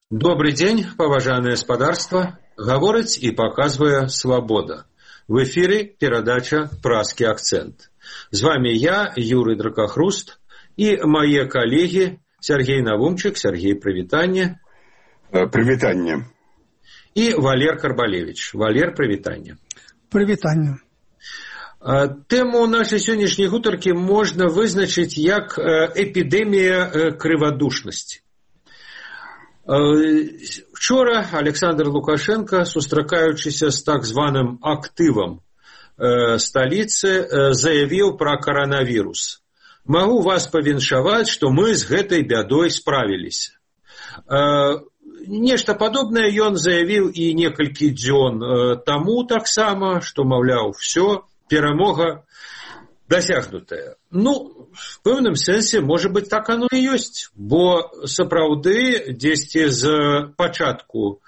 Добрый день, поважанае спадарства. Гаворыць і паказвае Свабода. В эфире передача «Пражский акцент». С вами я, Юрий Дракохруст, и мои коллеги Сергей Навумчик. Сергей, привитание. Привитание. И Валер Карбалевич. Валер, привитание. Привитание. Тему нашей сегодняшней гутарки можно вызначить как эпидемия криводушности. Вчора Александр Лукашенко, сустракаючыся з так званым актывам столицы, заявіў пра коронавирус. Могу вас павіншаваць, што мы з гэтай бядой справіліся. Нешта падобнае ён заявіў і некалькі дзён таму таксама, што, маўляў, всё, перамога дасягнутая. Ну, в пэўным сэнсе, можа быць, так оно і ёсць, бо сапраўды дзесьці з пачатку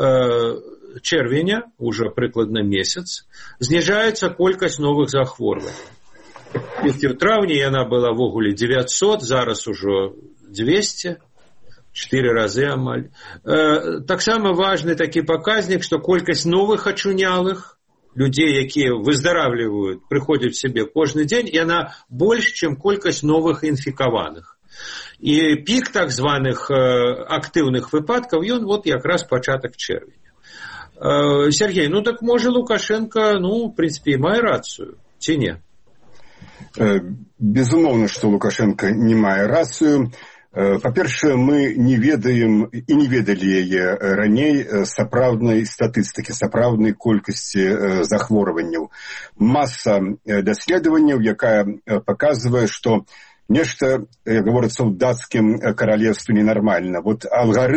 чэрвеня, уже прыкладна месяц, зніжаецца колькасць новых захворванняў. В траўні яна была ввогуле 900, зараз ужо 200, 4 разы амаль. Таксама важны такі паказнік, што колькасць новых ачунялых, людей, якія выздаравліваюць, прыходзяць в сябе кожны дзень, яна больш, чым колькасць новых інфікаваных. І пік так званых актыўных выпадкаў, ён вот якраз пачатак чэрвеня. Сергей, ну так можа Лукашенко, в прынцыпе, мае рацыю, ці не? Безумоўна, што Лукашенко не мае рацыю. Па-першае, мы не ведаем і не ведалі яе раней сапраўднай статыстыкі, сапраўднай колькасці захворванняў. Маса даследаванняў, якая паказвае, што нешта, як гаворыцца ў дацкім каралевстве, ненармальна. Вот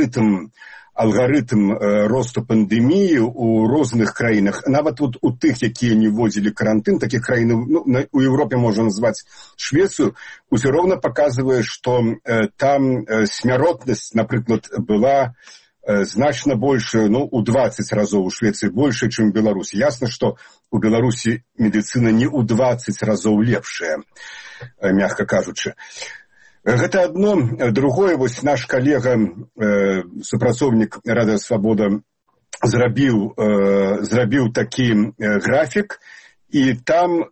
алгарытм росту пандэміі ў розных краінах, нават вот у тых, якія не вводзілі карантын, такіх краін, у Европе можна назваць Швецыю, усё роўна паказвае, што там смяротнасць, напрыклад, была значна большая, у 20 разоў у Швецыі большая, чым у Беларусі. Ясна, што у Беларусі медыцына не ў 20 разоў лепшая, мягка кажучы. Гэта адно. Другое, вось наш калега, супрацоўнік Радыё Свабода, зрабіў такі графік, і там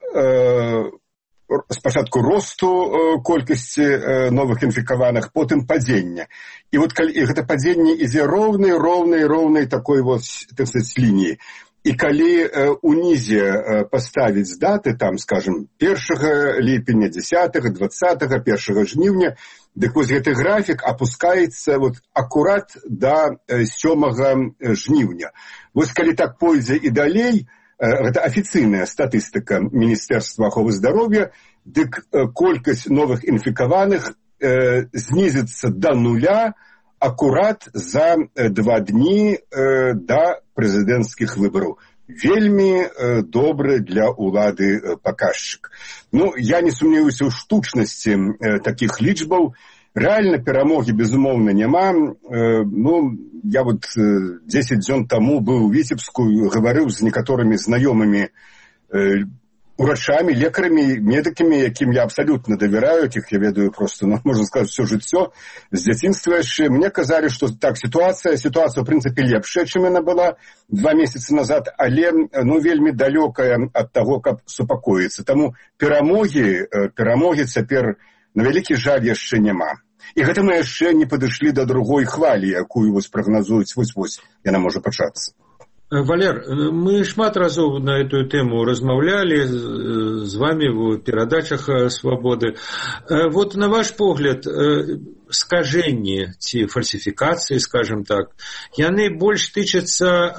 спачатку росту колькасці новых інфікаваных, потым падзення. І вот гэта падзенне ідзе роўнай такой вот, так сказать, лініі. І калі унізе паставіць даты, там, скажем, 1 ліпеня, 10, 20, 1 жніўня, дык вось гэты графік апускаецца вот акурат да 7 жніўня. Вось калі так пойдзе і далей, гэта афіцыйная статыстыка Міністэрства аховы здароўя, дык колькасць новых інфікаваных знізіцца да нуля акурат за 2 дні да прэзідэнцкіх выбараў. Вельмі добры для улады паказчык. Я не сумняваюся ў штучнасці такіх лічбаў. Рэальна перамогі, безумоўна, няма. Я вот 10 дзён таму быў у Віцебску, гаварыў з некаторымі знаёмымі урачамі, лекарамі, медыкамі, якім я абсалютна давяраю, якіх я ведаю просто, можна сказаць, всё жыццё, з дзяцінства яшчэ. Мне казалі, што так, сітуацыя, ў прынцыпе, лепшая, чым яна была 2 месяцы назад, але, вельмі далёкая ад таго, каб супакоіцца. Таму перамогі цяпер, на вялікі жаль, яшчэ няма. І гэта мы яшчэ не падышлі да другой хвалі, якую вось прагназуюць, вось яна можа пачацца. Валер, мы шмат разоў на эту тему размаўлялі з вами в перадачах «Свободы». Вот на ваш погляд, скажэнні ці фальсіфікацыі, скажем так, яны больш тычацца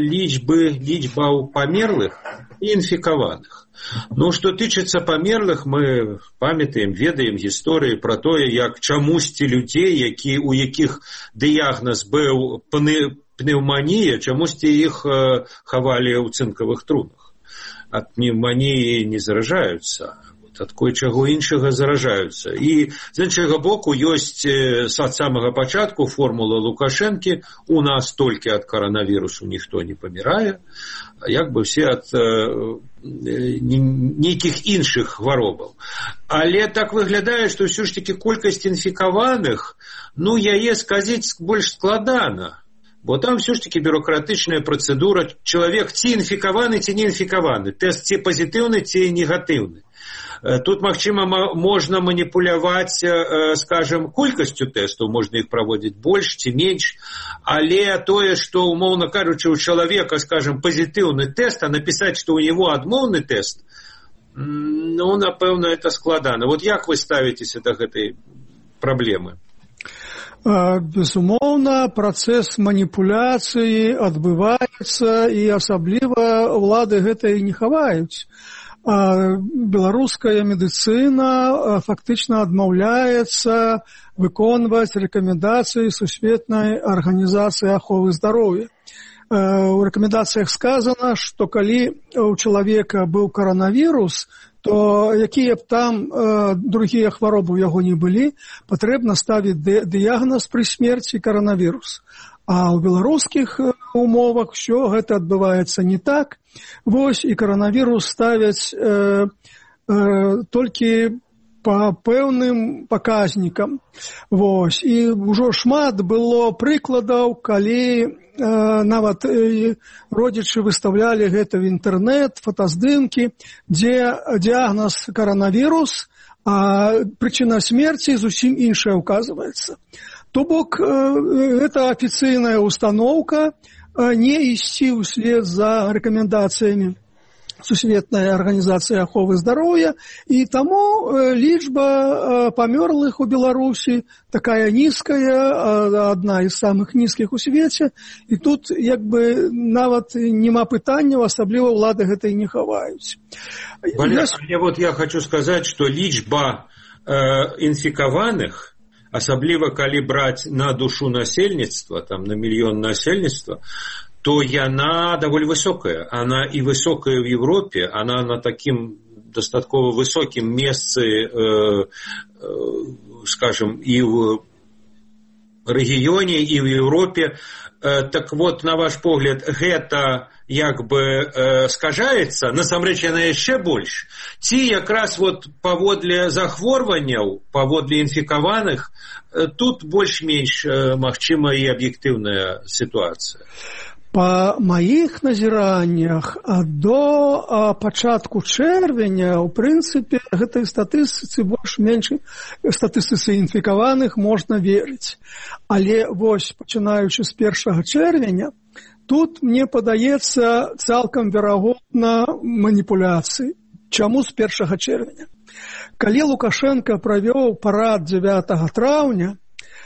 лічбаў памерлых і інфікаваных. Што тычыцца памерлых, мы памятаем, ведаем гісторыі пра тое, як чамусьці людзей, у якіх дыягназ быў пнеўманія, чамусьці іх хавалі ў цынкавых трунах. Ад пнеўманіі не заражаюцца, ад кое-чаго іншага заражаюцца. І з іншага боку ёсць ад самага пачатку формула Лукашэнкі: у нас толькі ад каранавірусу ніхто не памірае, як бы все ад нейкіх іншых хваробаў. Але так выглядае, што ўсё ж такі колькасць інфікаваных, яе сказаць больш складана. Бо там все ж таки бюрократычная працэдура. Чалавек ці інфікаваны, ці не інфікаваны. Тэст ці пазітыўны, ці негатыўны. Тут, магчыма, можна маніпуляваць, скажем, колькасцю тэстаў, можна іх праводзіць больш ці менш, але тое, што, умоўна кажучы, у чалавека, скажем, пазітыўны тэст, а напісаць, што ў него адмоўны тэст, напэўна, это складана. Вот як вы ставіцеся да гэтай праблемы? Безумоўна, працэс маніпуляцыі адбываецца, і асабліва ўлады гэта і не хаваюць. Беларуская медыцына фактычна адмаўляецца выконваць рэкамендацыі Сусветнай арганізацыі аховы здароўя. У рэкамендацыях сказана, што калі у чалавека быў каранавірус, то якія б там другія хваробы ў яго не былі, патрэбна ставіць дыягназ пры смерці каранавірус. А ў беларускіх умовах ўсё гэта адбываецца не так. Вось, і каранавірус ставяць толькі па пэўным паказнікам. Вось, і ўжо шмат было прыкладаў, калі нават родзічы выставлялі гэта в інтэрнэт, фотаздымкі, дзе дыягназ каранавірус, а прычына смерці зусім іншая указваецца. То бок, гэта афіцыйная установка не ісці ўслед за рэкамендацыямі Сусветнай арганізацыі аховы здароўя, і таму лічба памёрлых у Беларусі такая нізкая, адна з самых нізкіх у свеце, і тут як бы нават няма пытанняў, асабліва ўлады гэта і не хаваюць. Я хочу сказаць, што лічба інфікаваных, асабліва калі браць на душу насельніцтва, там на мільён насельніцтва, то яна даволі высокая. Она і высокая в Европе, она на таким дастаткова высокім месцы, скажем, і в рэгіёне, і в Европе. Так вот, на ваш погляд, гэта як бы скажаецца, насамрэч яна яшчэ больш, ці якраз вот паводле захворванняў, паводле інфікаваных, тут больш-менш магчыма і аб'ектыўная сітуацыя? Па маіх назіраннях до пачатку чэрвеня, у прынцыпе, гэтай статыстыцы больш-менш, статыстыцы інфікаваных можна верыць. Але вось, пачынаючы з 1 чэрвеня, тут, мне падаецца, цалкам верагодна маніпуляцыі. Чаму з 1 чэрвеня? Калі Лукашенко правёў парад 9 траўня,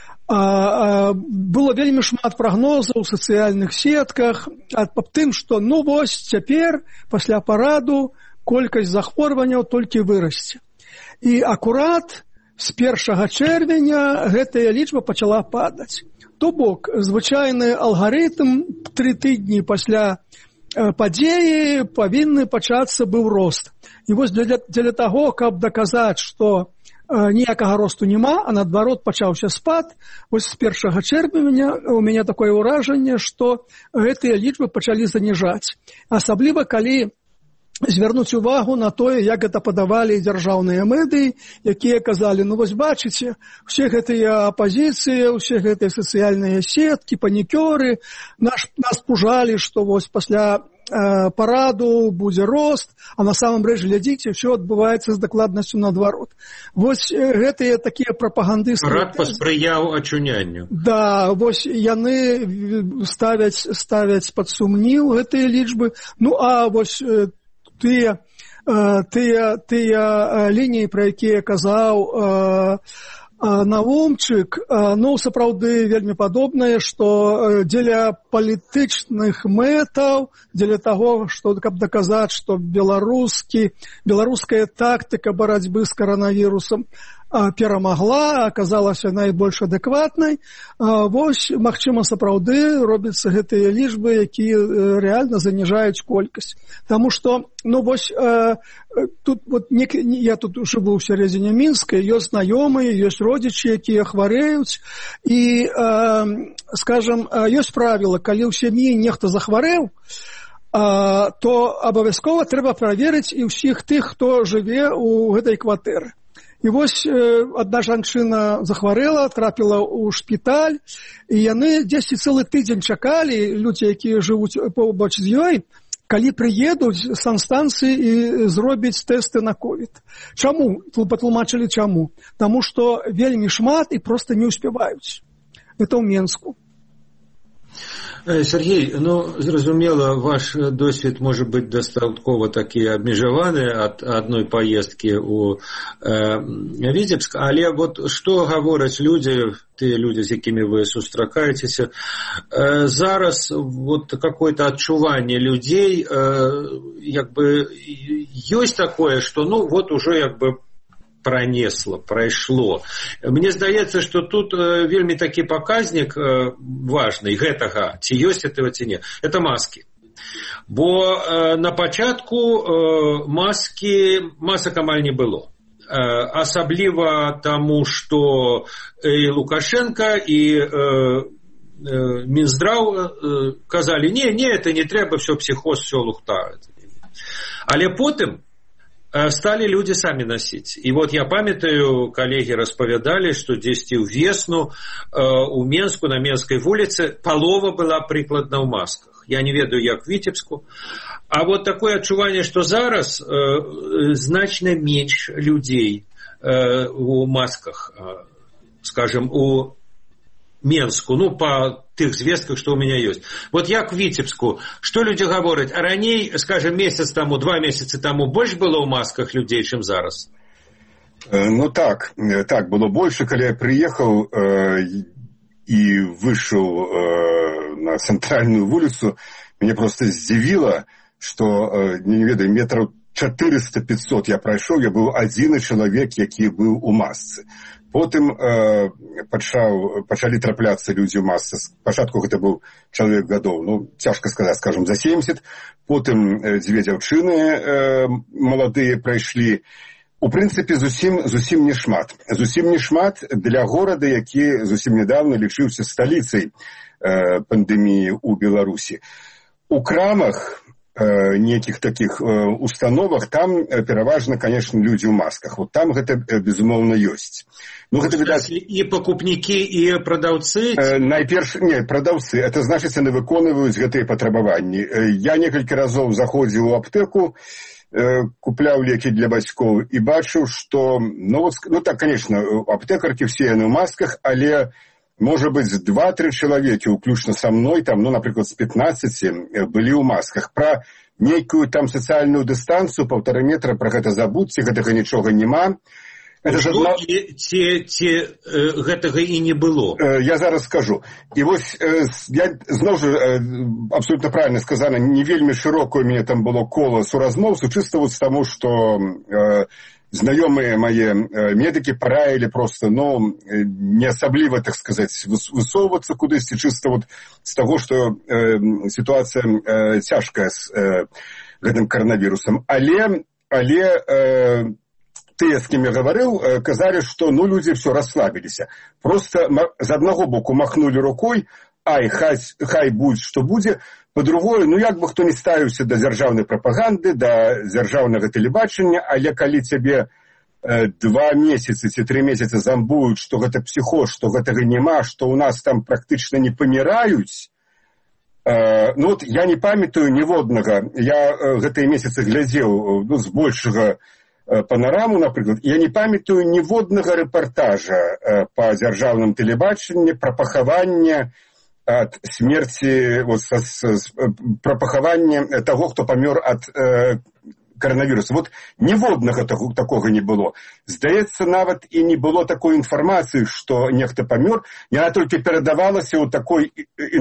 было вельмі шмат прагнозаў у сацыяльных сетках аб тым, што вось цяпер пасля параду колькасць захворванняў толькі вырасце. І акурат з 1 чэрвеня гэтая лічба пачала падаць. То бок, звычайны алгарытм 3 тыдні пасля падзеі павінны пачацца быў рост. І вось для таго, каб даказаць, што ніякага росту няма, а наадварот пачаўся спад, вось з 1 чэрвеня у мяне такое ўражанне, што гэтыя лічбы пачалі заніжаць. Асабліва, калі звярнуць увагу на тое, як гэта падавалі дзяржаўныя медыі, якія казалі, вось бачыце, усе гэтыя апазіцыі, усе гэтыя сацыяльныя сеткі, панікёры, нас пужалі, што вось пасля параду будзе рост, а на самом рэч, глядзіце, ўсё адбываецца з дакладнасцю наадварот. Вось гэтыя такія прапагандысты... Парад паспрыяў ачунянню. Да, вось яны ставяць пад сумнеў гэтыя лічбы. А вось тыя лініі, пра якія казаў Наумчык, сапраўды вельмі падобнае, што дзеля палітычных мэтаў, дзеля таго, што каб даказаць, што беларуская тактыка барацьбы з каранавірусам перамагла, аказалася найбольш адэкватнай. Вось, магчыма, сапраўды робяцца гэтыя лічбы, якія рэальна заніжаюць колькасць. Таму што, ну вось, тут вот я тут жыву ў сярэдзіне Мінска, ёсць знаёмыя, ёсць родзічы, якія хварэюць, і, скажам, ёсць правіла, калі ў сям'і нехта захварэў, то абавязкова трэба праверыць і ўсіх тых, хто жыве ў гэтай кватэры. І вось адна жанчына захварэла, трапіла ў шпіталь, і яны дзесьці цэлы тыдзень чакалі, людзі, якія жывуць побач з ёй, калі прыедуць санстанцыі і зробяць тэсты на ковід. Чаму? Патлумачылі чаму. Таму што вельмі шмат і проста не ўспяваюць. Гэта ў Менску. Сергей, ну, зразумела, ваш досвід може бути дастаткова такі абмежаваны ад адной паездкі ў Віцебск, але вот што гавораць людзі, тыя людзі, з якімі вы сустракаецеся, зараз вот какое-то адчуванне людзей, як бы ёсць такое, што ну вот уже як бы пронесло, прайшло. Мне здаецца, што тут вельмі такі паказнік важны гэтага, ці ёсць этого, ці не. Это маски. Бо на пачатку масак амаль не было. Асабліва таму, што і Лукашенко, і Мінздраў казалі, не, это не трэба, все психоз, все лухта. Але потым стали люди сами носить. И вот я памятаю, коллеги распавядали, что дзесьці ўвесну у Менску, на Менской вуліцы, палова была прыкладна ў масках. Я не ведаю, як в Витебску. А вот такое адчуванне, что зараз значно меньше людей у масках, скажем, у Менску, ну, по тых звестках, што ў мяне ёсць. Вот як в Витебску, што людзі гавораць, а раней, скажем, месяц таму, 2 месяцы таму больш было ў масках людзей, чым зараз? Ну так, было больше, калі я приехал и вышел на центральную вулицу, меня просто здзівіла, что, не ведаю, метров 400-500 я прайшоў, я быў адзіны чалавек, які быў у масцы. Потым пачалі трапляцца людзі ў масцы. Спачатку гэта быў чалавек гадоў, ну, цяжка сказаць, скажем, за 70. Потым 2 дзяўчыны маладыя прайшлі. У прынцыпе, зусім не шмат. Зусім не шмат для горада, які зусім нядаўна лічыўся сталіцай пандэміі ў Беларусі. У крамах, неких таких установах, там пераважна, конечно, людзі ў масках. Вот там гэта, безумоўна, ёсць. Ну, гэта, відаць... І пакупнікі, і прадаўцы? Найперш, не, прадаўцы. Это значыць, яны выконваюць гэтыя патрабаванні. Я некалькі разоў заходзіў у аптэку, купляў лекі для бацькоў і бачыў, што, ну, так, конечно, аптэкаркі все яны ў масках, але может быть, 2-3 человека, уключно со мной, там, ну, например, с 15, были у масках. Про некую там социальную дистанцию, 1,5 метра, про это забудьте, гэтага нічога нема. Гэтага і не было. Я зараз скажу. І вось, я зноў жа, абсолютно правильно сказано, не вельмі широкое у меня там было коло суразмоўцаў, чисто вот с тому, что... Знаёмыя мае медыкі параілі просто, ну, не асабліва, так сказаць, высоўвацца кудысьці, чыста вот з таго, што сітуацыя цяжкая з гэтым каранавірусам. Але тыя, з кім я гаварыў, казалі, што, ну, людзі ўсё расслабіліся. Просто з аднаго боку махнулі рукой, хай будь што будзе, па-другое, ну, як бы хто не ставіўся да дзяржаўнай прапаганды, да дзяржаўнага тэлебачання, але калі цябе 2 месяцы ці 3 месяцы замбуюць, што гэта псіхоз, што гэтага няма, што ў нас там практычна не паміраюць, ну, вот я не памятаю ніводнага, я гэтыя месяцы глядзеў, ну, з большага панораму, напрыклад, я не памятаю ніводнага рэпартажа па дзяржаўным тэлебачанні пра пахаванне от смерти, вот, про пахаванне того, кто помер от коронавируса. Вот ніводнага такого не было. Здаецца, нават і не было такой інфармацыі, што нехта памёр. Яна толькі перадавалася ў такой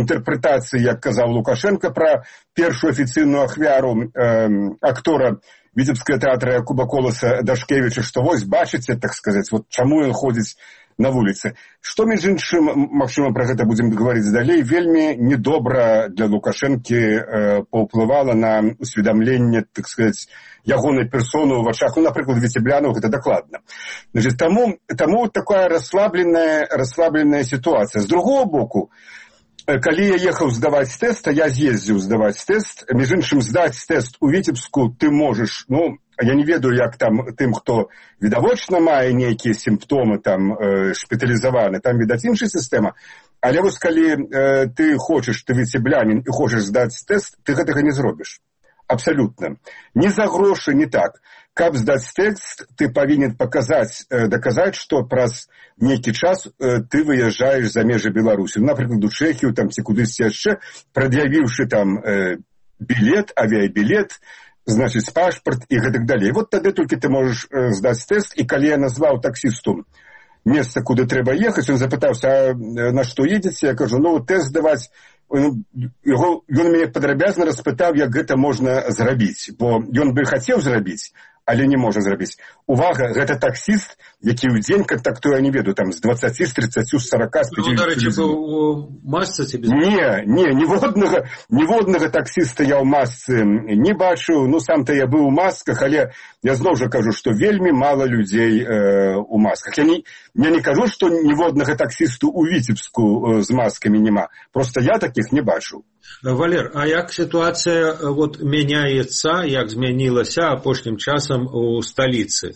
інтэрпрэтацыі, як казаў Лукашенко, пра першую афіцыйную ахвяру актора Віцебскага тэатра Якуба Коласа Дашкевіча, што вось бачыце, так сказаць, вот чаму ён ходзіць на вуліцы. Што, між іншым, магчыма, пра гэта будзем гаварыць далей, вельмі недобра для Лукашэнкі паўплывала на усведамленне, так сказаць, ягонай персоны ў вачах, ну, напрыклад, віцеблянаў, гэта дакладна. Значит, таму такая расслабленая сітуацыя. З другого боку, калі я ехаў здаваць тэст, а я з'ездзіў здаваць тэст, між іншым, здаць тэст у Віцебску ты можаш, ну, я не ведаю, як там тым, хто відавочна мае нейкія сімптомы там шпіталізаваны, там, відаць, іншая сістэма. Але вось калі ты хочаш, ты віцеблянін і хочаш здаць тэст, ты гэтага не зробіш. Абсалютна. Ні за грошы, ні так. Каб здаць тэст, ты павінен даказаць, што праз нейкі час ты выязджаеш за межы Беларусі. Напрыклад, у Чэхію там ці кудысьці яшчэ, прад'явіўшы там білет, авіябілет, значыць, пашпарт і гэтак далей. Вот тады толькі ты можаш здаць тэст, і калі я назваў таксісту месца, куды трэба ехаць, ён запытаўся, на што едзеце? Я кажу, ну, тэст здаваць. Ён мяне падрабязна распытаў, як гэта можна зрабіць, бо ён бы хацеў зрабіць, але не можа зрабіць. Увага, гэта таксіст, які ў дзень кантактуе, я не ведаю, там, з 20, з 30, з 40, з 50. Ну, дарэчы, быў у масцы ці без? Не, ніводнага таксіста я ў масцы не бачыў. Ну, сам-то я быў у масках, але я зноў жа кажу, што вельмі мала людзей у масках. Я не кажу, што ніводнага таксісту ў Віцебску з маскамі няма. Просто я такіх не бачыў. Валер, а як сітуацыя вот мяняецца, як змянілася апошнім часам у сталіцы?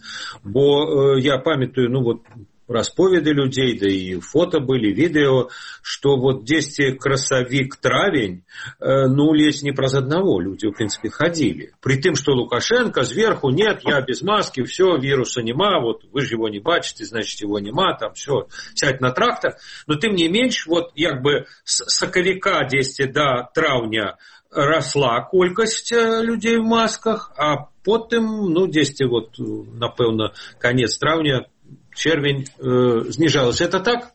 Бо я памятаю, ну вот расповеды людзей, да і фото былі, відэо, што вот дзесьці красавік-травень, ну, ледзь не праз аднаго людзі, в прынцыпе, хадзілі. При тым, што Лукашенко зверху, нет, я без маски, все, вируса нема, вот вы же его не бачите, значит, его нема, там все, сядь на трактор. Но тым не менш, вот як бы с сакавіка дзесьці да траўня росла колькасць людзей в масках, а потым, ну, дзесьці вот, напэўна, канец траўня, червень зніжалася. Это так?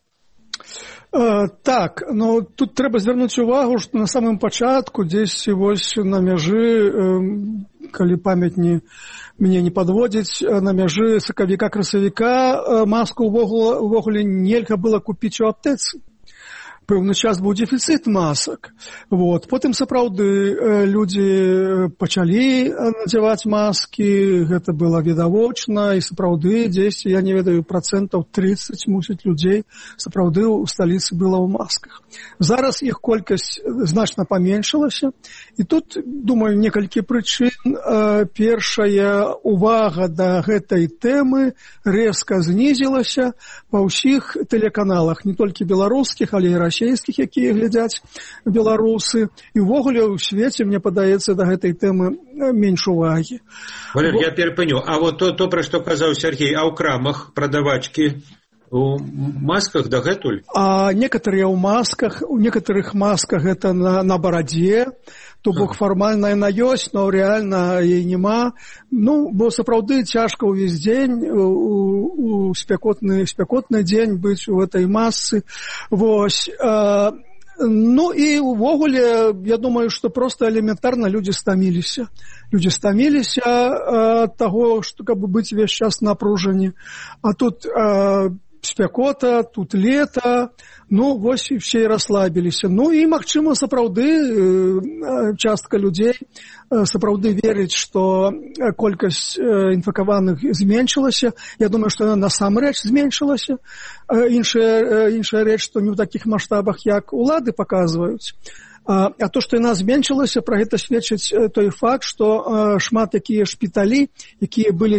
Так, но тут трэба звярнуць увагу, што на самым пачатку дзесьці вось на мяжы, калі памяць мяне не падводзіць, на мяжы сакавіка-красавіка маску ўвогуле нельга было купіць у аптэцы. Пэўны час быў дэфіцыт масак. Вот. Потым сапраўды людзі пачалі надзяваць маскі, гэта было відавочна, і сапраўды дзесьці, я не ведаю, 30% мусіць людзей сапраўды ў сталіцы было ў масках. Зараз іх колькасць значна паменшылася, і тут, думаю, некалькі прычын. Першая увага да гэтай тэмы рэзка знізілася па ўсіх тэлеканалах, не толькі беларускіх, але і расійскіх, якія глядзяць беларусы. І ўвогуле ў свеце, мне падаецца, да гэтай тэмы менш увагі. Валер, я перапыню. А вот то, пра што казаў Сергей, а ў крамах прадавачкі у масках дагэтуль? А некаторыя ў масках, у некаторых масках гэта на барадзе, то бок фармальна яна ёсць, но рэальна яе няма. Ну, бо сапраўды цяжка ўвесь дзень, у спякотны дзень быць у гэтай масцы. Вось. Ну і ўвогуле, я думаю, што проста элементарна людзі стаміліся. Людзі стаміліся ад таго, што каб быць увесь час напружані. А тут спякота, тут лета, ну, вось і все расслабіліся. Ну, і, магчыма, сапраўды частка людзей сапраўды верыць, што колькасць інфікаваных зменшылася. Я думаю, што яна насамрэч зменшылася. Іншая рэч, што не ў такіх маштабах, як улады паказваюць. А то, што яна зменшылася, пра гэта сведчыць той факт, што шмат якія шпіталі, якія былі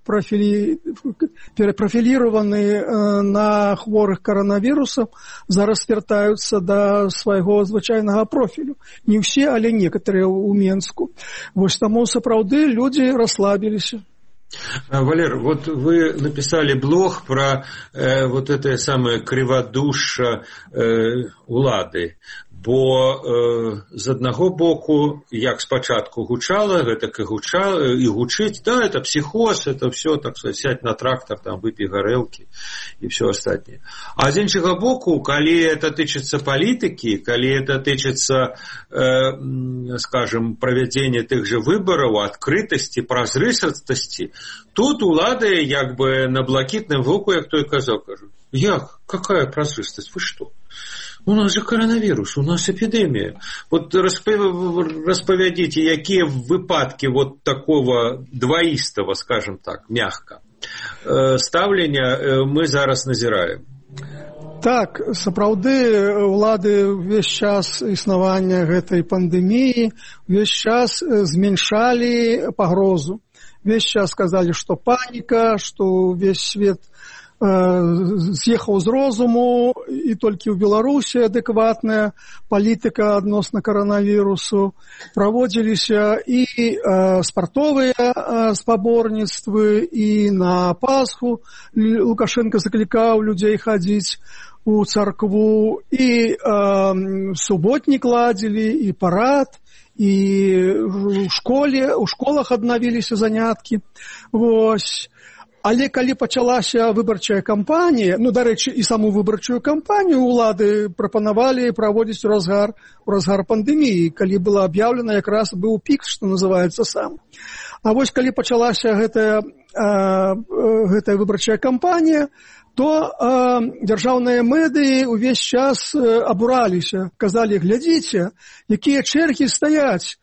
перапрафіліраваны на хворых каранавірусам, зараз вяртаюцца да свайго звычайнага профілю. Не ўсе, але некаторыя ў Менску. Вось таму сапраўды людзі расслабіліся. Валер, вот вы написали блог про вот это самое криводушие улады. Бо з аднаго боку, як спачатку гучала, гэтак і гучала, і гучыць, да, это психоз, это все, так сказать, сядь на трактор, там, выпей горелки и все остальное. А з іншага боку, калі это тычыцца палітыкі, калі это тычыцца, скажем, правядзення тых же выбораў, адкрытасці, празрыстасці, тут улады як бы на блакітным воку, як той казаў, кажу, як? Какая празрыстасць? Вы что? У нас же коронавирус, у нас эпидемия. Вот распавядите, якія выпадки вот такого двоистого, скажем так, мягко, ставлення мы зараз назіраем. Так, сапраўды, улады ўвесь час існавання гэтай пандэміі, увесь час зменшалі пагрозу. Увесь час сказалі, што паніка, што ўвесь свет з'ехаў з розуму, і толькі ў Беларусі адэкватная палітыка адносна каранавірусу. Праводзіліся і спартовыя спаборніцтвы, і на Пасху Лукашенко заклікаў людзей хадзіць у царкву, і суботнік ладзілі, і парад, і ў школах аднавіліся заняткі. Вось. Але калі пачалася выбарчая кампанія, ну, дарэчы, і саму выбарчую кампанію улады прапанавалі праводзіць у разгар пандэміі, калі было аб'яўлена, якраз быў пік, што называецца сам. А вось калі пачалася гэтая выбарчая кампанія, то дзяржаўныя медыі ўвесь час абураліся, казалі, глядзіце, якія чэргі стаяць,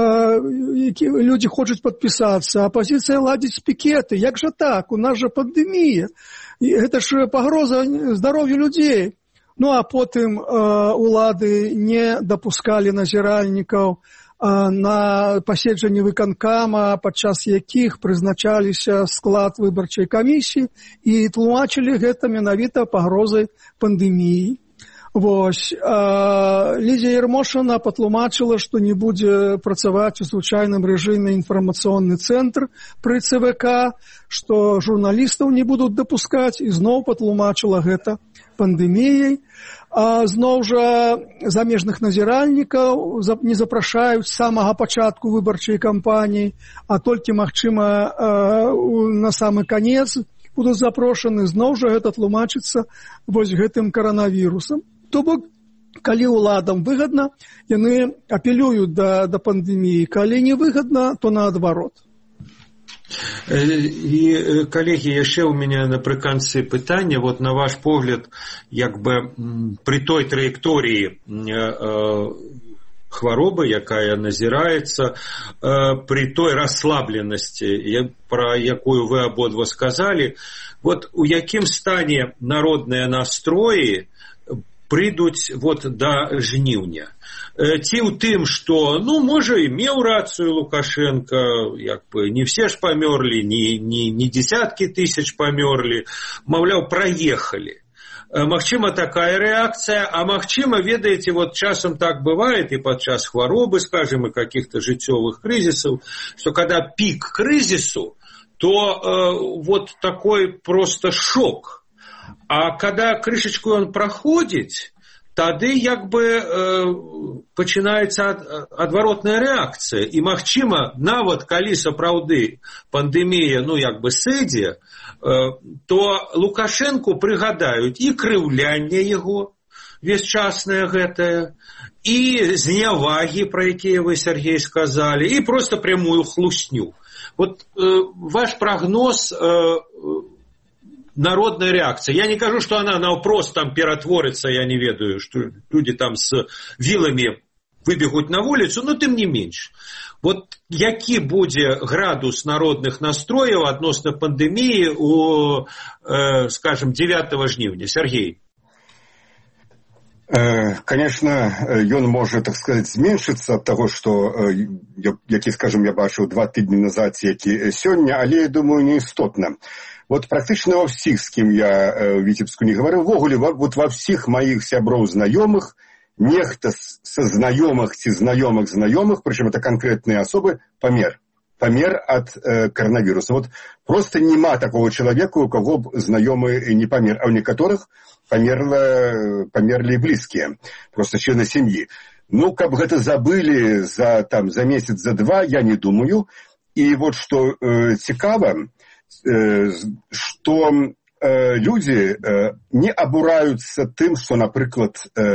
люди хочуць падпісацца, апазіцыя ладзіць пікеты. Як жа так? У нас жа пандэмія. Гэта ж пагроза здароўю людзей. Ну, а потым улады не дапускалі назіральнікаў на паседжанні выканкама, падчас якіх прызначаліся склад выбарчай камісіі, і тлумачылі гэта менавіта пагрозай пандэміі. Вось. Лідія Ярмошына патлумачыла, што не будзе працаваць у звычайным рэжыме інфармацыйны цэнтр пры ЦВК, што журналістаў не будуць дапускаць, і зноў патлумачыла гэта пандэміяй. Зноў жа замежных назіральнікаў не запрашаюць з самага пачатку выбарчай кампаніі, а толькі, магчыма, на самы канец будуць запрошаны. Зноў жа гэта тлумачыцца вось гэтым каранавірусам. То бок, калі ўладам выгадна, яны апелююць да пандэміі. Калі не выгадна, то наадварот. І, коллеги, яшчэ у меня напрыканцы пытання, вот на ваш погляд, як бы при той траектории хваробы, якая назіраецца, при той расслабленасці, про якую вы абодва сказали, вот у якім стане народныя настроі прыйдуць вот да жніўня. Ці ў тым, што, ну, можа, і меў рацыю Лукашенко, як бы, не все ж памёрлі, не десяткі тысяч памёрлі, маўляў, праехалі. Магчыма, такая рэакцыя, а магчыма, ведаеце, вот часам так бывает, і падчас хваробы, скажем, и каких-то жыццёвых крызисов, что когда пик кризису, то вот такой просто шок. А когда крышечку он проходит, тады як бы пачынаецца адваротная рэакцыя. І магчыма, нават калі сапраўды пандэмія, ну, як бы сыдзе, то Лукашенку прыгадаюць і крыўлянне яго, весьчаснае гэтае, і знявагі, про якія вы, Сергей, сказали, і просто прямую хлусню. Вот ваш прогноз народная реакция. Я не кажу, что она наўпрост там ператворится, я не ведаю, что люди там с вилами выбегут на улицу, но тым не менш. Вот які будзе градус народных настрояў адносна пандеміі у, скажем, 9 жніўня? Сергей. Конечно, ён можа, так сказать, зменшыцца ад таго, што, які, скажем, я бачыў 2 тыдні назад, які сёння, але, я думаю, не істотна. Вот практычна ва ўсіх, з кім я ў Віцебску не гаварыў, ввогуле, вот ва ўсіх маіх сяброў знаёмых, нехта са знаёмых ці знаёмых, прычым это канкрэтныя асобы, памер. памер ад каранавіруса. Вот просто няма такого чалавека, у каго б знаёмы не памер, а ў некаторых памерлі блізкія, просто члены сям'і. Ну, каб гэта забылі за месяц, за два, я не думаю. І вот што цікава, што люди не абураюцца тым, што, напрыклад,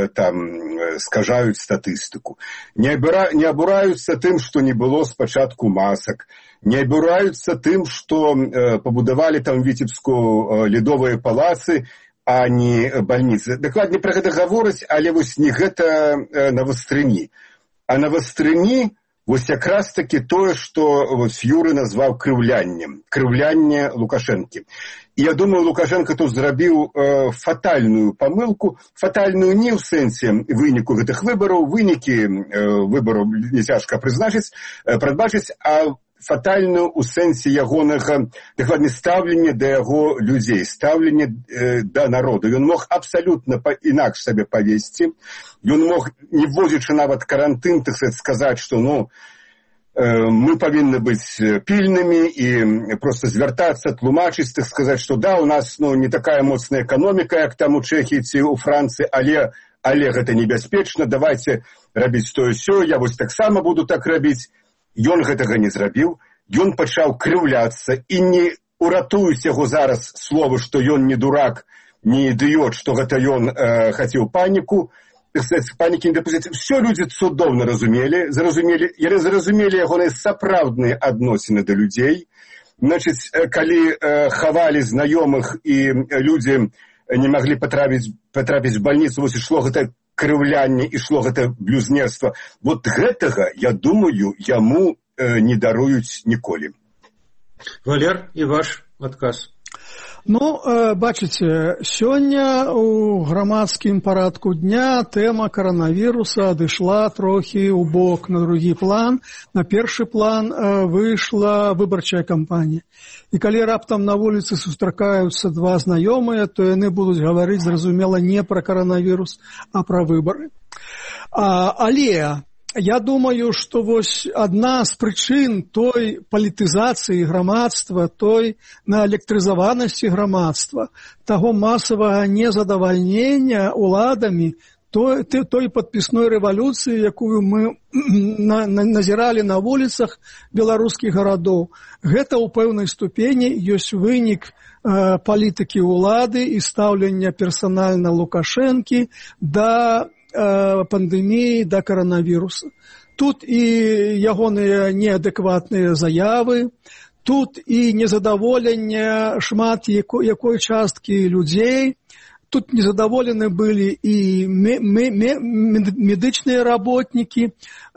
скажаюць статыстыку. Не абураюцца тым, што не было спачатку масак. Не абураюцца тым, што пабудавалі там Віцебску ледовыя палацы, а не бальніцы. Дакладней пра гэта гавораць, але вось не гэта на вастрыні. А на вастрыні вось якраз таки тое, што Юры назваў крыўлянне Лукашэнкі. І я думаю, Лукашенко тут зрабіў фатальную памылку, фатальную не ў сэнсе выніку гэтых выбараў, вынікі выбараў не цяжка прадбачыць, а фатальную ў сэнсе ягонага, дакладней, стаўлення да яго людзей, стаўлення да народу. Ён мог абсалютна інакш сабе павесці. Ён мог, не вводзячы нават карантын, так сказаць, што мы павінны быць пільнымі і проста звяртацца, тлумачыць, так сказаць, што да, у нас не такая моцная эканоміка, як там у Чэхіі ці ў Францыі, але гэта небяспечна, давайце рабіць тое-сё, я вось таксама буду так рабіць. Ён гэтага не зрабіў, ён пачаў крыўляцца, і не уратуюць яго зараз словы, што ён не дурак, не ідыёт, што гэта ён хацеў паніку, панікі не дапусціць. Все людзі цудоўна зразумелі ягоныя сапраўдныя адносіны да людзей. Значыць, калі хавалі знаёмых і людзі не маглі патрапіць в бальніцу, вось ішло гэта крыўлянне, ішло гэта блюзнерства. Вот гэтага, я думаю, яму не даруюць ніколі. Валер, і ваш адказ. Ну, бачыце, сёння ў грамадскім парадку дня тэма каранавіруса адышла трохі ў бок на другі план. На першы план выйшла выбарчая кампанія. І калі раптам на вуліцы сустракаюцца два знаёмыя, то яны будуць гаварыць, зразумела, не пра каранавірус, а пра выбары. Але я думаю, што вось адна з прычын той палітызацыі грамадства, той наэлектрызаванасці грамадства, таго масавага незадавальнення ўладамі, той падпісной рэвалюцыі, якую мы назіралі на вуліцах беларускіх гарадоў. Гэта ў пэўнай ступені ёсць вынік палітыкі ўлады і стаўлення персанальна Лукашэнкі да пандэміі, да каранавіруса. Тут і ягоныя неадэкватныя заявы, тут і незадаволенне шмат якой часткі людзей, тут незадаволены былі і медычныя работнікі,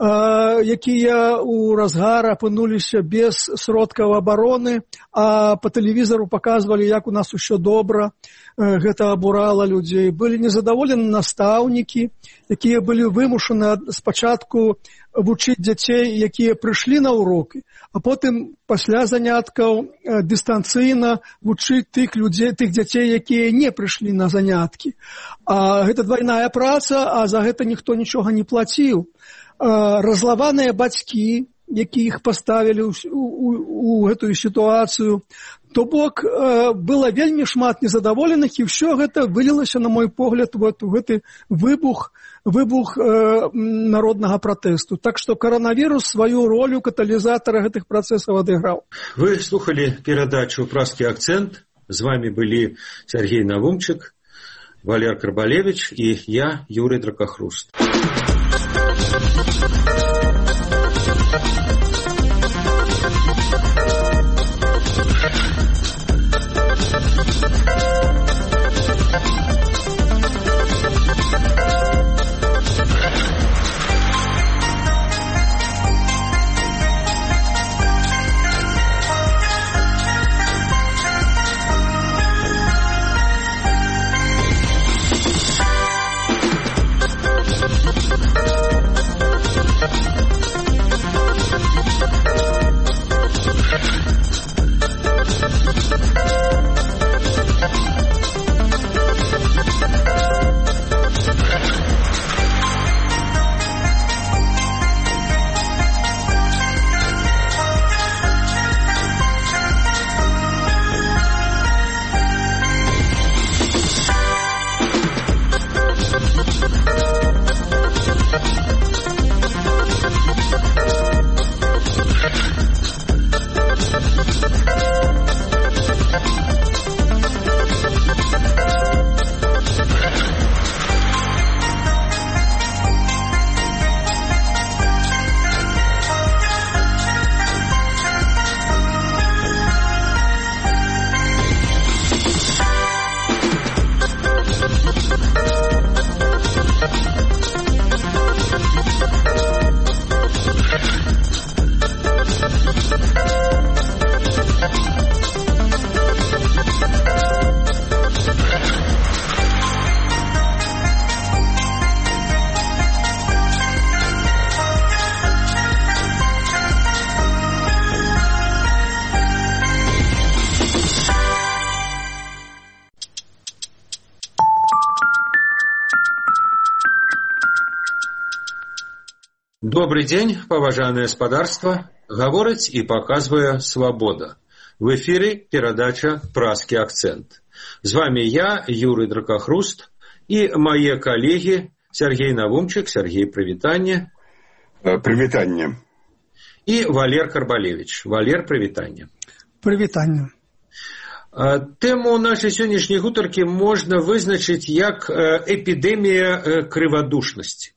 якія ў разгар апынуліся без сродкаў абароны, а па тэлевізару паказвалі, як у нас усё добра. Гэта абурала людзей. Былі незадаволены настаўнікі, якія былі вымушаны спачатку вучыць дзяцей, якія прыйшлі на урокі, а потым пасля заняткаў дыстанцыйна вучыць тых дзяцей, якія не прыйшлі на заняткі. Гэта двайная праца, а за гэта ніхто нічога не плаціў. Разлаваныя бацькі, якіх паставілі ў гэтую сітуацыю. То бок, было вельмі шмат незадаволеных, і ўсё гэта вылілася, на мой погляд, у гэты выбух народнага пратэсту. Так што каранавірус сваю ролю каталізатара гэтых працэсаў адыграў. Вы слухалі перадачу «Пражскі акцэнт». З вами былі Сергей Навумчык, Валер Карбалевич і я, Юрий Дракахруст. Добрый день, паважанае спадарства. Гаворыць і паказвае Свабода. В эфире передача «Пражский акцент». С вами я, Юрий Дракохруст, и мои коллеги Сергей Навумчик. Сергей, привитание. Привитание. И Валер Карбалевич. Валер, привитание. Привитание. Тему нашей сегодняшней гутарки можно вызначить как эпидемия криводушности.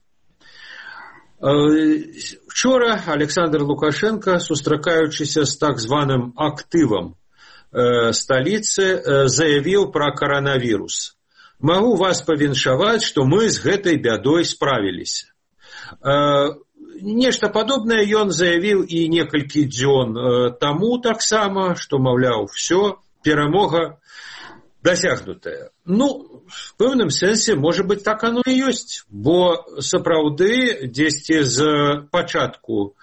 Вчора Александр Лукашенко, сустракаючыся з так званым актывам столицы, заявил про коронавирус. Могу вас повіншаваць, что мы с гэтай бядой справились. Нешта падобнае ён заявіў і некалькі дзён таму таксама, што, маўляў, все, перамога дасягнутая. Ну, в пэўным сэнсе, может быть, так оно и есть, бо сапраўды дзесьці з пачатку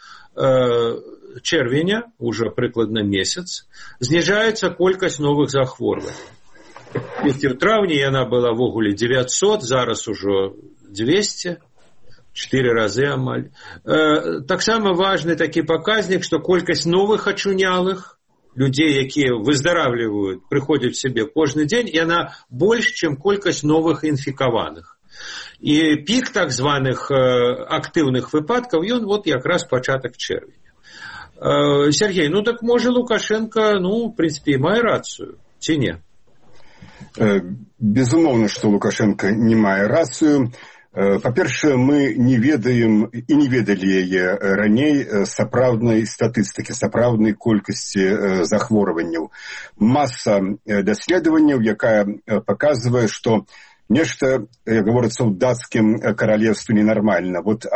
чэрвеня, уже прыкладна месяц, зніжаецца колькасць новых захворванняў. В траўні яна была ввогуле 900, зараз ужо 200, 4 разы амаль. Таксама важны такі паказнік, што колькасць новых ачунялых, людей, якія выздаравліваюць, прыходзяць в себе кожны дзень, яна больш, чым колькасць новых інфікаваных. І пік так званых актыўных выпадкаў, ён вот якраз пачатак чэрвеня. Сергей, ну так можа Лукашенко, ну, в принципе, мае рацыю, ці не? Безумоўна, што Лукашенко не мае рацыю. Па-першае, мы не ведаем і не ведалі яе раней сапраўднай статыстыкі, сапраўднай колькасці захворванняў. Маса даследаванняў, якая паказвае, што нешта, як гаворыцца ў дацкім каралевстве, ненармальна. Вот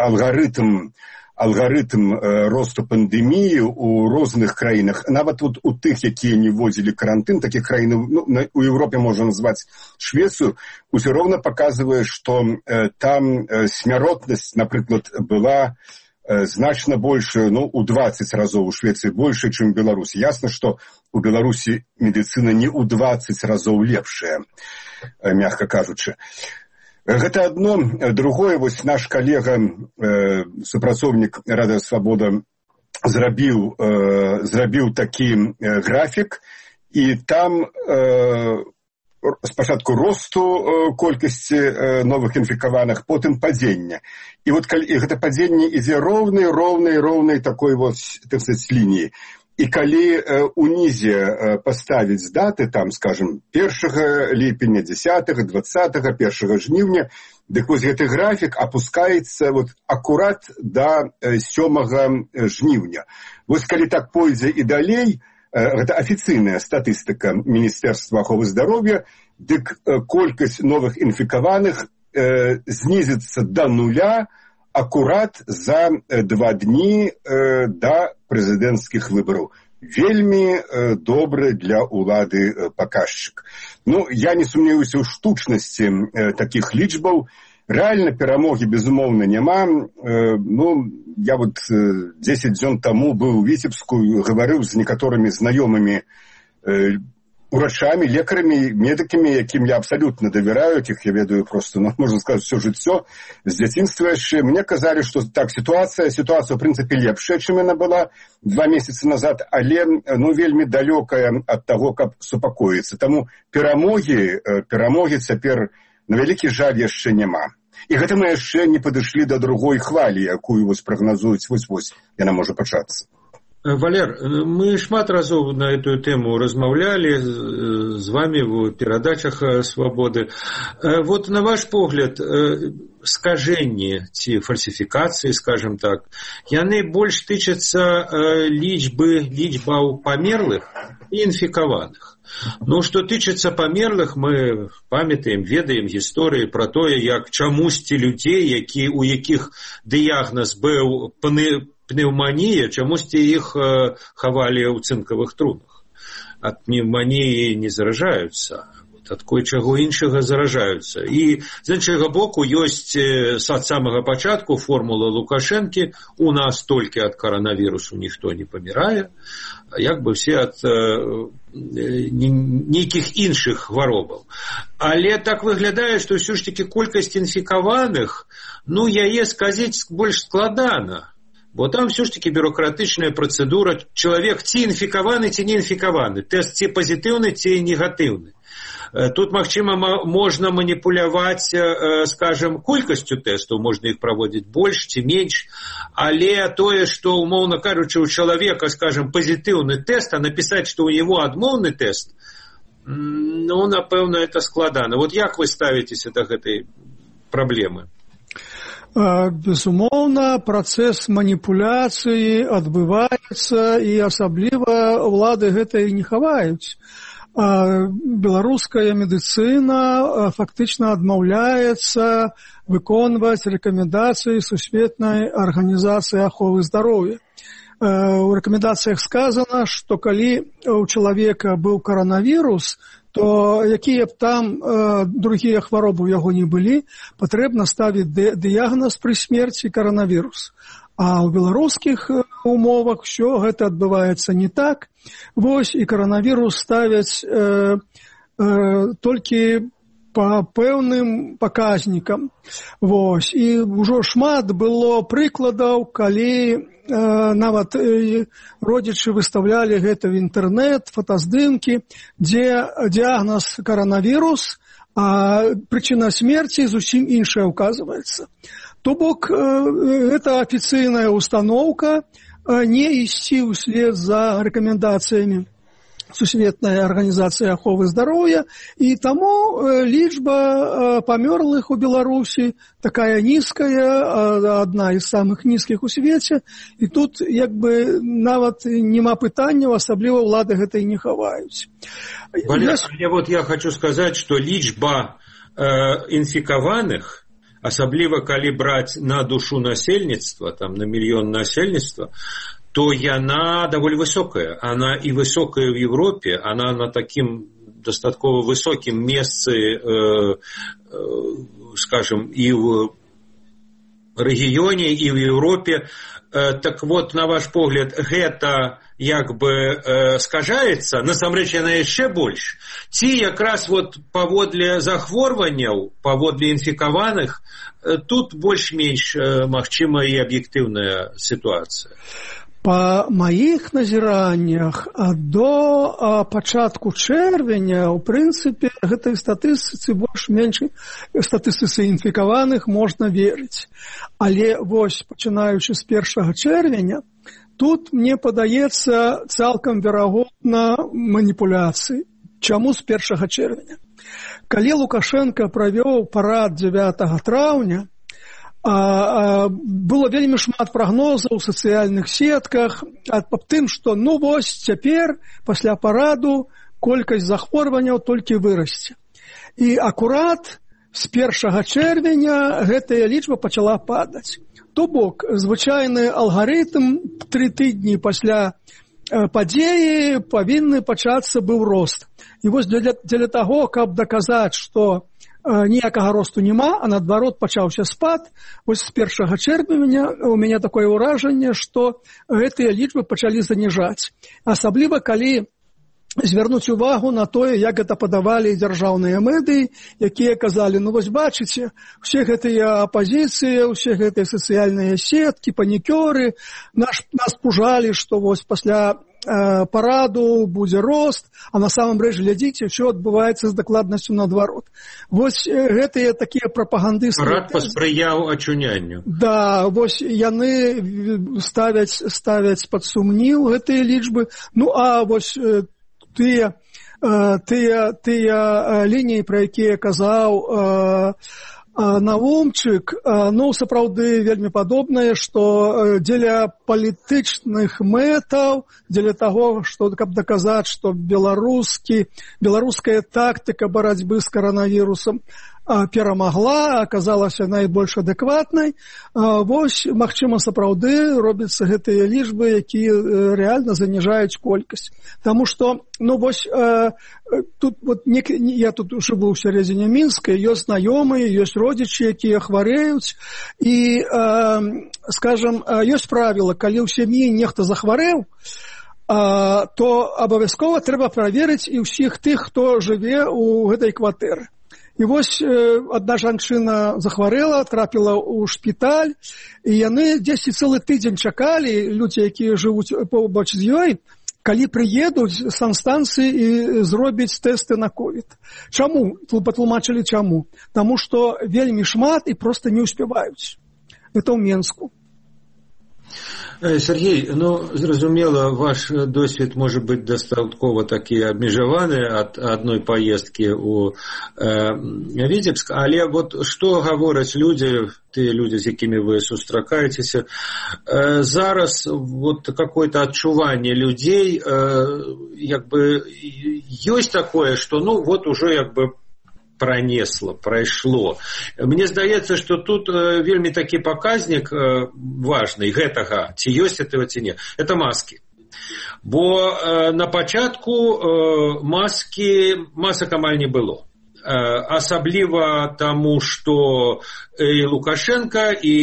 алгарытм росту пандэміі ў розных краінах, нават вот у тых, якія не вводзілі карантын, такіх краін, ну, у Европе можна назваць Швецыю, усё роўна паказвае, што там смяротнасць, напрыклад, была значна большая, ну, у 20 разоў у Швецыі большая, чым у Беларусі. Ясна, што у Беларусі медыцына не ў 20 разоў лепшая, мягка кажучы. Гэта одно. Другое, вось наш калега, супрацоўнік Радыё Свабода, зрабіў такі графік, і там спачатку росту колькасці новых інфікаваных, потым падзення. І вот гэта падзенне ідзе роўнай такой вот, так сказать, лініі. І калі унізе паставіць даты, там, скажем, 1 ліпеня, 10, 20, 1 жніўня, дык вось гэты графік апускаецца вот акурат да 7 жніўня. Вось калі так пойдзе і далей, гэта афіцыйная статыстыка Міністэрства аховы здароўя, дык колькасць новых інфікаваных знізіцца да нуля акурат за 2 дні да прэзідэнцкіх выбараў. Вельмі добры для улады паказчык. Ну, я не сумневаюся ў штучнасці такіх лічбаў. Рэальна перамогі, безумоўна, няма. Ну, я вот 10 дзён таму быў у Віцебску, гаварыў з некаторымі знаёмымі урачамі, лекарамі, медыкамі, якім я абсалютна давяраю, якіх я ведаю просто, ну, можна сказаць, все жыццё. З дзяцінства яшчэ мне казалі, што так, сітуацыя, ў прынцыпе, лепшая, чым яна была 2 месяцы назад, але, ну, вельмі далёкая ад таго, каб супакоіцца. Таму перамогі цяпер, на вялікі жаль, яшчэ няма. І гэта мы яшчэ не падышлі да другой хвалі, якую вось прагназуюць, вось-вось, яна можа пачацца. Валер, мы шмат разоў на эту тему размаўлялі з вами в перадачах «Свободы». Вот на ваш погляд, скажэнні ці фальсіфікацыі, скажем так, яны больш тычацца лічбаў памерлых і інфікаваных. Ну, што тычыцца памерлых, мы памятаем, ведаем гісторыі пра тое, як чамусьці людзей, у якіх дыягназ быў пнеўманія, чамусьці іх хавалі ў цынкавых трунах. Ад пнеўманіі не заражаюцца. ад кое-чаго іншага заражаюцца. І з іншага боку ёсць ад самага пачатку формула Лукашэнкі: у нас толькі ад каранавірусу ніхто не памірае, як бы все ад нейкіх іншых хваробаў. Але так выглядае, што ўсё ж такі колькасць інфікаваных, яе сказаць больш складана. Бо там все ж таки бюрократычная працэдура. Чалавек ці інфікаваны, ці не інфікаваны. Тэст ці пазітыўны, ці негатыўны. Тут, магчыма, можна маніпуляваць, скажем, колькасцю тэстаў, можна іх праводзіць больш ці менш, але тое, што, умоўна кажучы, у чалавека, скажем, пазітыўны тэст, а напісаць, што ў яго адмоўны тэст, напэўна, это складана. Вот як вы ставіцеся да гэтай праблемы? Безумоўна, працэс маніпуляцыі адбываецца, і асабліва ўлады гэта і не хаваюць. Беларуская медыцына фактычна адмаўляецца выконваць рэкамендацыі Сусветнай арганізацыі аховы здароўя. У рэкамендацыях сказана, што калі у чалавека быў каранавірус, то якія б там другія хваробы ў яго не былі, патрэбна ставіць дыягназ пры смерці каранавірус. А ў беларускіх умовах ўсё гэта адбываецца не так. Вось і каранавірус ставяць толькі па пэўным паказнікам. Вось. І ўжо шмат было прыкладаў, калі нават родзічы выставлялі гэта в інтэрнэт, фотаздымкі, дзе дыягназ каранавірус, а прычына смерці зусім іншая ўказваецца. То бок, гэта афіцыйная установка не ісці ўслед за рэкамендацыямі Сусветнай арганізацыі аховы здароўя, і таму лічба памёрлых у Беларусі такая нізкая, адна з самых нізкіх у свеце, і тут як бы нават няма пытанняў, асабліва ўлады гэта і не хаваюць. Я хочу сказаць, што лічба інфікаваных, асабліва калі браць на душу насельніцтва, там на мільён насельніцтва, то яна даволі высокая. Она і высокая в Европе, она на таким дастаткова высокім месцы, скажем, і в рэгіёне, і в Европе. Так вот, на ваш погляд, гэта як бы скажаецца, насамрэч яна яшчэ больш, ці якраз вот паводле захворванняў, паводле інфікаваных, тут больш-менш магчыма і аб'ектыўная сітуацыя? Па маіх назіраннях до пачатку чэрвеня, у прынцыпе, гэтай статыстыцы больш-менш, статыстыцы інфікаваных можна верыць. Але вось, пачынаючы з 1 чэрвеня, тут, мне падаецца, цалкам верагодна маніпуляцыі. Чаму з 1 чэрвеня? Калі Лукашенко правёў парад 9 траўня, было вельмі шмат прагнозаў у сацыяльных сетках аб тым, што вось цяпер пасля параду колькасць захворванняў толькі вырасце. І акурат з 1 чэрвеня гэтая лічба пачала падаць. То бок, звычайны алгарытм 3 тыдні пасля падзеі павінны пачацца быў рост. І вось дзеля таго, каб даказаць, што ніякага росту няма, а наадварот пачаўся спад, вось з 1 чэрвеня у мяне такое ўражанне, што гэтыя лічбы пачалі заніжаць. Асабліва, калі звярнуць увагу на тое, як гэта падавалі дзяржаўныя медыі, якія казалі, вось бачыце, усе гэтыя апазіцыі, усе гэтыя сацыяльныя сеткі, панікёры, нас пужалі, што вось пасля параду будзе рост, а на самом рэч, глядзіце, ўсё адбываецца з дакладнасцю наадварот. Вось гэтыя такія прапагандысты... Парад паспрыяў ачунянню. Да, вось яны ставяць пад сумнеў гэтыя лічбы. А вось тыя лініі, пра якія казаў Навумчык, сапраўды вельмі падобнае, што дзеля палітычных мэтаў, дзеля таго, што каб даказаць, што беларуская тактыка барацьбы з каранавірусам перамагла, аказалася найбольш адэкватнай. Вось, магчыма, сапраўды робяцца гэтыя лічбы, якія рэальна заніжаюць колькасць. Таму што, ну вось, тут вот я тут жыву ў сярэдзіне Мінска, ёсць знаёмыя, ёсць родзічы, якія хварэюць, і, скажам, ёсць правіла, калі ў сям'і нехта захварэў, то абавязкова трэба праверыць і ўсіх тых, хто жыве ў гэтай кватэры. І вось адна жанчына захварэла, трапіла ў шпіталь, і яны дзесьці цэлы тыдзень чакалі, людзі, якія жывуць побач з ёй, калі прыедуць санстанцыі і зробяць тэсты на ковід. Чаму? Патлумачылі чаму. Таму што вельмі шмат і проста не ўспяваюць. Гэта ў Менску. Сергей, ну, зразумела, ваш досвід може бути дастаткова такі абмежаваны ад адной паездкі ў Віцебск, але вот што гавораць людзі, тыя людзі, з якімі вы сустракаецеся, зараз вот какое-то адчуванне людзей, як бы ёсць такое, што ну вот уже як бы пронесло, прайшло. Мне здаецца, што тут вельмі такі паказнік важны гэтага, ці ёсць этого, ці не. Это маски. Бо на пачатку масак амаль не было. Асабліва таму, што і Лукашенко, і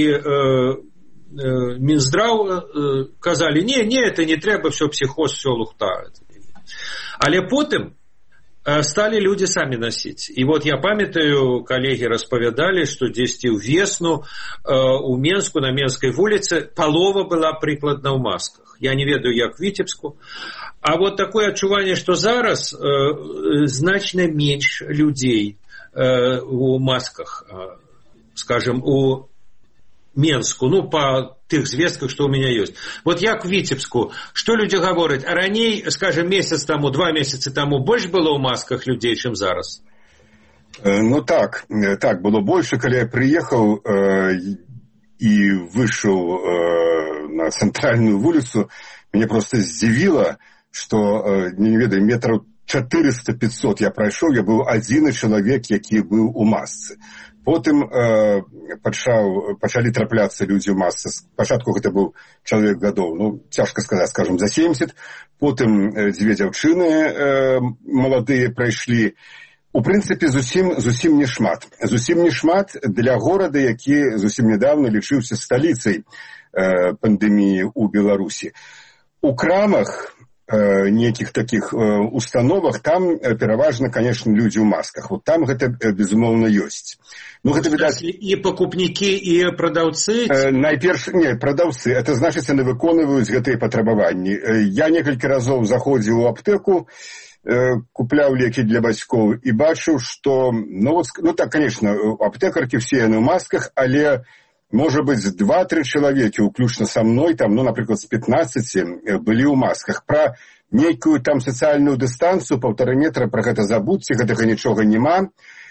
Мінздраў казалі, не, это не трэба, все психоз, все лухта. Але потым стали люди сами носить. И вот я памятаю, коллеги распавядали, что дзесьці ўвесну у Менску, на Менской вуліцы, палова была прыкладна ў масках. Я не ведаю, як в Витебску. А вот такое адчуванне, что зараз значна менш людей у масках, скажем, у Менску, ну, по тых звестках, что у меня есть. Вот як в Витебску, что люди говорят, а раней, скажем, месяц тому, 2 месяца тому больше было у масках людей, чем зараз? Ну так было больше, когда я приехал и вышел на центральную улицу, меня просто здзівіла, что, не ведаю, метров 400-500 я пройшов, я был один человек, який был у масцы. Потым пачалі трапляцца людзі ў масцы. Спачатку гэта быў чалавек гадоў, ну, цяжка сказаць, скажем, за 70. Потым 2 дзяўчыны маладыя прайшлі. У прынцыпе, зусім не шмат. Зусім не шмат для горада, які зусім нядаўна лічыўся сталіцай пандэміі ў Беларусі. У крамах, неких таких установах, там пераважна, конечно, людзі ў масках. Вот там гэта, безумоўна, ёсць. Ну, гэта, відаць... І пакупнікі, і прадаўцы? Найперш, не, прадаўцы. Это значыць, яны выконваюць гэтыя патрабаванні. Я некалькі разоў заходзіў у аптэку, купляў лекі для бацькоў і бачыў, што, ну, так, конечно, аптэкаркі все яны ў масках, але может быть, 2-3 человеки, уключно со мной, там, ну, например, с 15, были у масках. Про некую там социальную дистанцию, 1,5 метра, про это забудьте, гэтага нічога нема.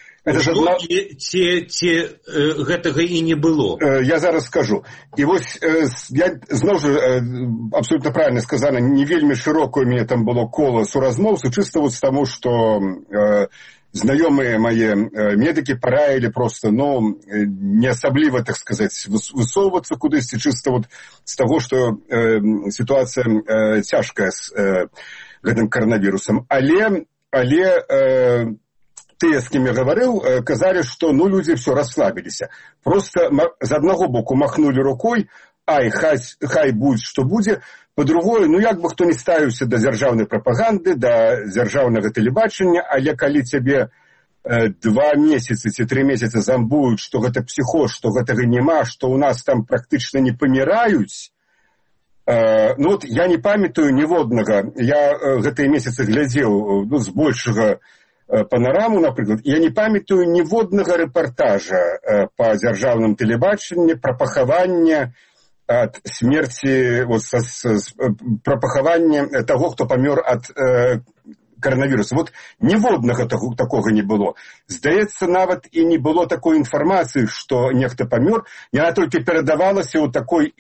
Гэтага і не было. Я зараз скажу. І вось, я, зноў жа, абсолютно правильно сказано, не вельмі широкое у меня там было коло суразмоўцаў, чисто вот с тому, что... Знаёмые мои медики параили просто, ну, не особливо, так сказать, высовываться кудысьці, чисто вот с того, что ситуация тяжкая с гэтым коронавирусом. Але тыя, з кім я говорил, казали, что, ну, люди все расслабились. Просто з одного боку махнули рукой, ай, хай будь, што будзе, по-другое, ну, як бы хто не ставіўся да дзяржаўнай прапаганды, да дзяржаўнага тэлебачання, але калі цябе 2 месяцы ці 3 месяцы замбуюць, што гэта псіхоз, што гэтага няма, што ў нас там практычна не паміраюць, ну, вот я не памятаю ніводнага, я гэтыя месяцы глядзеў, ну, збольшага панораму, напрыклад, я не памятаю ніводнага рэпартажа па дзяржаўным тэлебачанні пра пахаванне от смерти, вот, про пахаванне того, кто помер от коронавируса. Вот ніводнага такого не было. Здаецца, нават і не было такой інфармацыі, што нехта памёр. Яна толькі перадавалася ў такой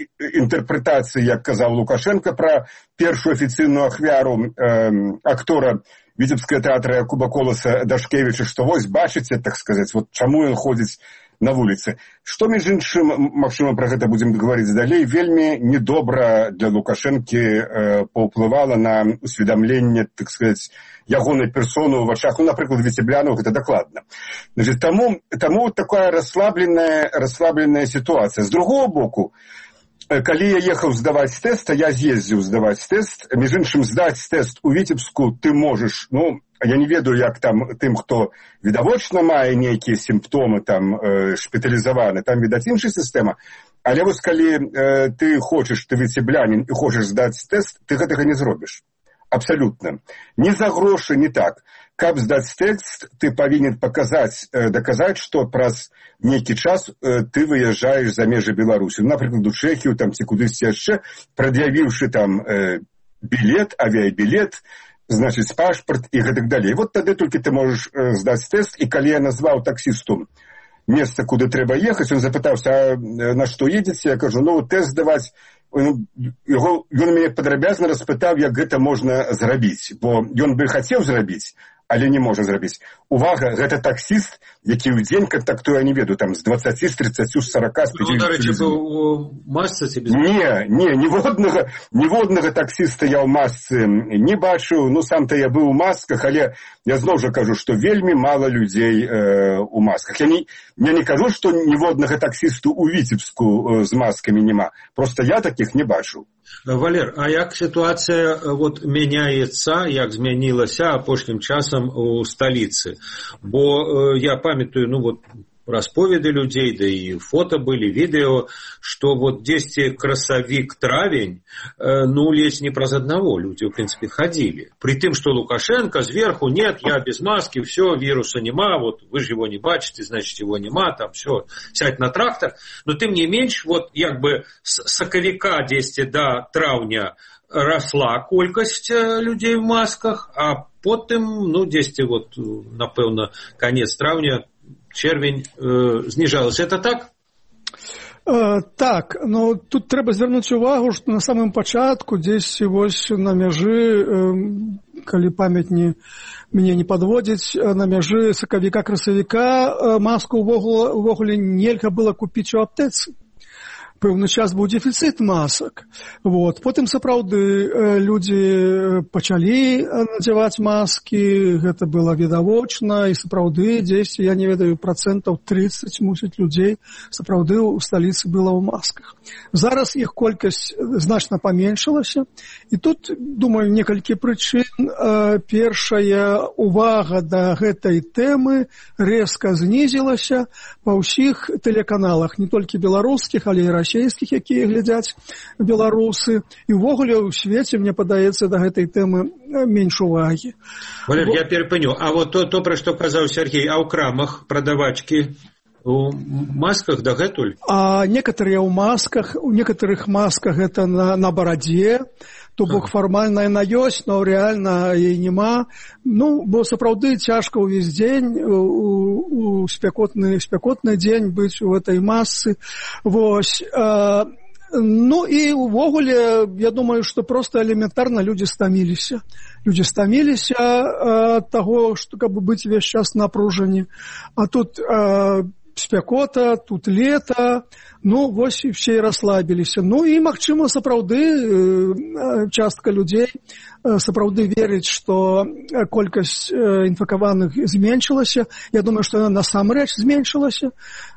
інтэрпрэтацыі, як казаў Лукашенко, пра першую афіцыйную ахвяру актора Віцебскага тэатра Якуба Коласа Дашкевіча, што вось бачыце, так сказаць, вот чаму ён ходзіць на вуліцы. Што, між іншым, магчыма, пра гэта будзем гаварыць далей, вельмі недобра для Лукашэнкі паўплывала на усведамленне, так сказаць, ягонай персоны ў вачах, ну, напрыклад, віцеблянаў, гэта дакладна. Значит, таму такая расслабленая сітуацыя. З другого боку, калі я ехаў здаваць тэст, а я з'ездзіў здаваць тэст, між іншым, здаць тэст у Віцебску ты можаш, ну, я не ведаю, як там тым, хто відавочна мае нейкія сімптомы там шпіталізаваны, там, відаць, іншая сістэма. Але вось калі ты хочаш, ты віцеблянін і хочаш здаць тэст, ты гэтага не зробіш. Абсалютна. Ні за грошы, ні так. Каб здаць тэст, ты павінен даказаць, што праз нейкі час ты выязджаеш за межы Беларусі. Напрыклад, у Чэхію там, ці кудысьці яшчэ, прад'явіўшы там білет, авіябілет, значыць, пашпарт і гэтак далей. Вот тады толькі ты можаш здаць тэст, і калі я назваў таксісту месца, куды трэба ехаць, ён запытаўся, на што едзеце? Я кажу, ну, тэст здаваць. Ён мяне падрабязна распытаў, як гэта можна зрабіць, бо ён бы хацеў зрабіць, але не можа зрабіць. Увага, гэта таксіст, які ў дзень кантактуе, я не ведаю, там, з 20, з 30, з 40, з 50. Ну, дарэчы, у масцы ці без масцы? Не, ніводнага таксіста я ў масцы не бачыў. Ну, сам-то я быў у масках, але я зноў жа кажу, што вельмі мала людзей у масках. Я не кажу, што ніводнага таксісту ў Віцебску з маскамі няма. Просто я такіх не бачыў. Валер, а як сітуацыя вот мяняецца, як змянілася апошнім часам у сталіцы? Бо я памятаю, ну вот расповеды людзей, да і фото былі, відэо, што вот дзесьці красавік-травень, ну, ледзь не праз аднаго людзі, в прынцыпе, хадзілі. При тым, што Лукашенко зверху, нет, я без маски, все, вируса нема, вот вы же его не бачите, значит, его нема, там все, сядь на трактор. Но тым не менш, вот як бы с сакавіка дзесьці да траўня росла колькасць людзей в масках, а потым, ну, дзесьці вот, напэўна, канец траўня, чэрвень зніжалася. Это так? Так, но тут трэба звярнуць увагу, што на самым пачатку дзесьці вось на мяжы, калі памяць мяне не падводзіць, на мяжы сакавіка-красавіка маску увогуле нельга было купіць у аптэцы. Пэўны час быў дэфіцыт масак. Вот. Потым сапраўды людзі пачалі надзяваць маскі, гэта было відавочна, і сапраўды дзесьці, я не ведаю, 30% мусіць людзей сапраўды ў сталіцы было ў масках. Зараз іх колькасць значна паменшылася, і тут, думаю, некалькі прычын. Першая увага да гэтай тэмы рэзка знізілася па ўсіх тэлеканалах, не толькі беларускіх, але і расійскіх, якія глядзяць беларусы. І ўвогуле ў свеце, мне падаецца, да гэтай тэмы менш увагі. Валер, я перапыню. А вот то, пра што казаў Сергей, а ў крамах прадавачкі у масках дагэтуль? А некаторыя ў масках, у некаторых масках гэта на барадзе, то бок фармальна яна ёсць, но рэальна яе няма. Ну, бо сапраўды цяжка ўвесь дзень, у спякотны дзень быць у этой масцы. Вось. Ну і увогуле, я думаю, што проста элементарна людзі стаміліся. Людзі стаміліся ад таго, што каб быць увесь час напружані. А тут спякота, тут лета, ну, вось і все расслабіліся. Ну, і, магчыма, сапраўды частка людзей сапраўды верыць, што колькасць інфікаваных зменшылася. Я думаю, што яна насамрэч зменшылася.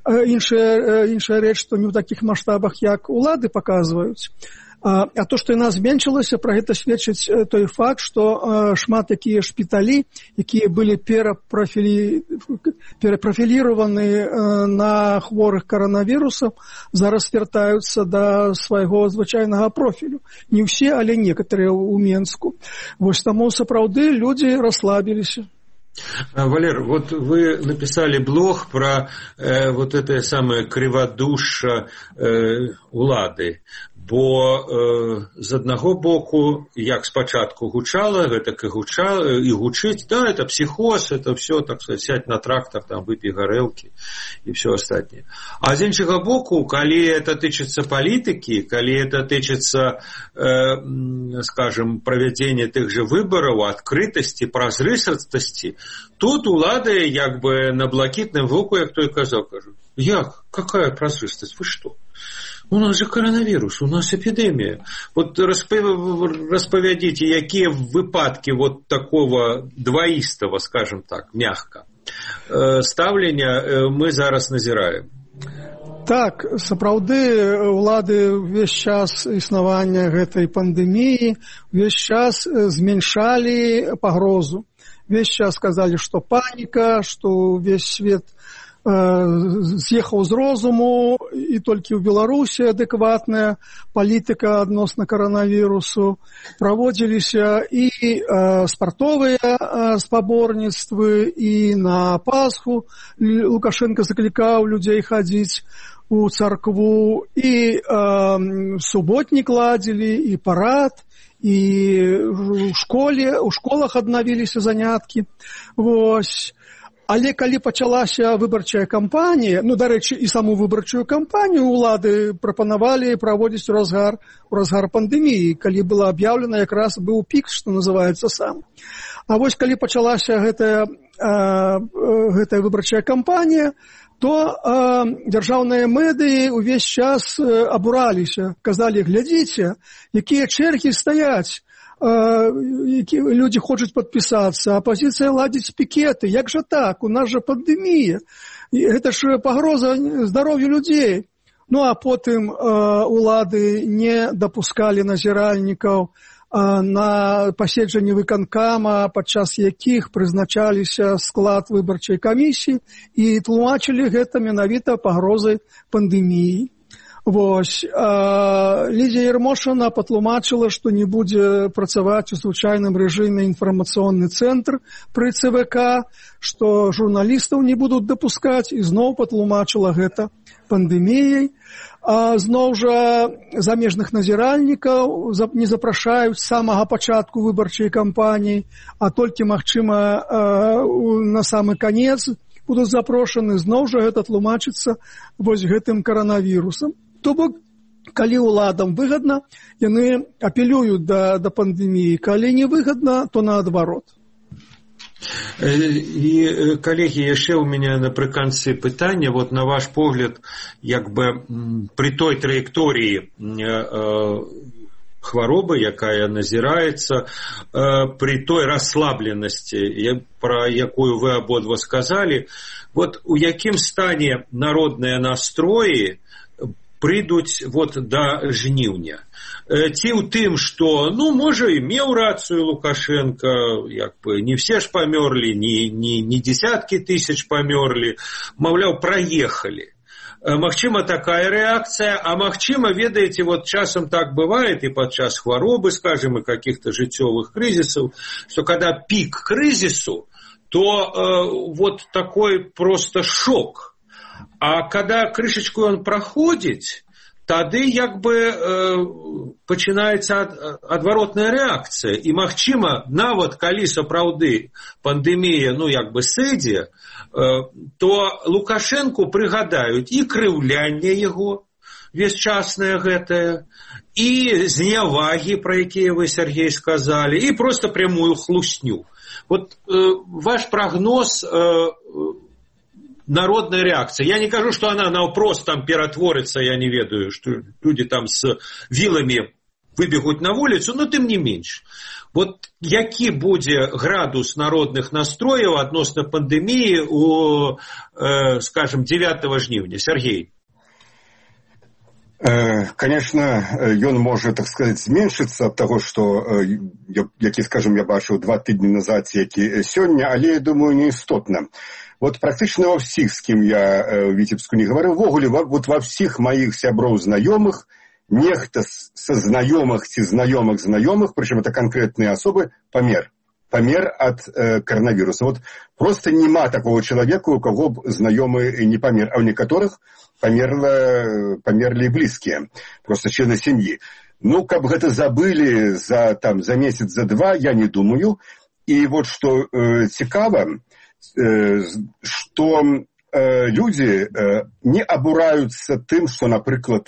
Іншая рэч, што не ў такіх маштабах, як улады паказваюць. А то, што яна зменшылася, пра гэта сведчыць той факт, што шмат такія шпіталі, якія былі перапрафіліраваны на хворых каранавірусам, зараз вяртаюцца да свайго звычайнага профілю. Не ўсе, але некаторыя ў Менску. Вось таму сапраўды людзі расслабіліся. Валер, вот вы написали блог про вот это самое криводушие улады. Бо з аднаго боку, як спачатку гучала, гэтак і гучала, і гучыць, да, это психоз, это все, так сказать, сядь на трактор, там, выпей горелки и все остальное. А з іншага боку, калі это тычыцца палітыкі, калі это тычыцца, скажем, правядзення тых же выбораў, адкрытасці, празрыстасці, тут улады як бы на блакітным воку, як той казаў, кажу, як? Какая празрыстасць? Вы что? У нас же коронавирус, у нас эпидемия. Вот распавядите, якія выпадки вот такого двоистого, скажем так, мягко, ставлення мы зараз назіраем. Так, сапраўды улады ўвесь час існавання гэтай пандэміі ўвесь час зменшалі пагрозу. Увесь час сказалі, што паніка, што ўвесь свет з'ехаў з розуму, і толькі ў Беларусі адэкватная палітыка адносна каранавірусу. Праводзіліся і спартовыя спаборніцтвы, і на Пасху Лукашенко заклікаў людзей хадзіць у царкву, і суботнік ладзілі, і парад, і ў школах аднавіліся заняткі. Вось. Але калі пачалася выбарчая кампанія, ну, дарэчы, і саму выбарчую кампанію улады прапанавалі праводзіць у разгар пандэміі, калі было аб'яўлена, якраз быў пік, што называецца сам. А вось калі пачалася гэтая выбарчая кампанія, то дзяржаўныя медыі ўвесь час абураліся, казалі, глядзіце, якія чэргі стаяць, люди хочуць падпісацца, апазіцыя ладзіць пікеты. Як жа так? У нас жа пандэмія. Гэта ж пагроза здароўю людзей. Ну, а потым улады не дапускалі назіральнікаў на паседжанні выканкама, падчас якіх прызначаліся склад выбарчай камісіі, і тлумачылі гэта менавіта пагрозай пандэміі. Вось. Лідія Ярмошина патлумачыла, што не будзе працаваць у звычайным рэжыме інфармацыйны цэнтр пры ЦВК, што журналістаў не будуць дапускаць, і зноў патлумачыла гэта пандэміяй. Зноў жа замежных назіральнікаў не запрашаюць з самага пачатку выбарчай кампаніі, а толькі, магчыма, на самы канец будуць запрошаны. Зноў жа гэта тлумачыцца вось гэтым каранавірусам. То бок, калі ўладам выгадна, яны апелююць да пандэміі. Калі не выгадна, то наадварот. І, коллеги, яшчэ у меня напрыканцы пытання, вот на ваш погляд, як бы при той траектории хваробы, якая назіраецца, при той расслабленасці, про якую вы абодва сказали, вот у якім стане народныя настроі прыйдуць вот да жніўня. Ці ў тым, што, ну, можа, і меў рацыю Лукашенко, як бы, не все ж памёрлі, не десяткі тысяч памёрлі, маўляў, праехалі. Магчыма, такая рэакцыя, а магчыма, ведаеце, вот часам так бывает, и падчас хваробы, скажем, и каких-то жыццёвых крызисов, что когда пик кризису, то вот такой просто шок. А когда крышечку он проходит, тады як бы пачынаецца адваротная рэакцыя. І магчыма, нават калі сапраўды пандэмія, ну, як бы сыдзе, то Лукашенку прыгадаюць і крыўлянне яго, весьчаснае гэтае, і знявагі, про якія вы, Сергей, сказали, і просто прямую хлусню. Вот ваш прогноз народная реакция. Я не кажу, что она просто там ператворится, я не ведаю, что люди там с вилами выбегут на улицу, но тем не меньше. Вот які будзе градус народных настроев адносна пандемии у, скажем, 9 жніўня? Сергей. Конечно, ён можа, так сказать, зменшыцца ад таго, што, які, скажем, я бачыў 2 тыдні назад, які сёння, але, я думаю, не істотна. Вот практычна ва ўсіх, з кім я ў Віцебску не гаварыў, ввогуле, вот ва ўсіх маіх сяброў знаёмых, нехта са знаёмых ці знаёмых, прычым это канкрэтныя асобы, памер. памер ад каранавіруса. Вот просто няма такого чалавека, у каго б знаёмы не памер, а ў некаторых памерлі блізкія, просто члены сям'і. Ну, каб гэта забылі за месяц, за два, я не думаю. І вот што цікава, што люди не абураюцца тым, што, напрыклад,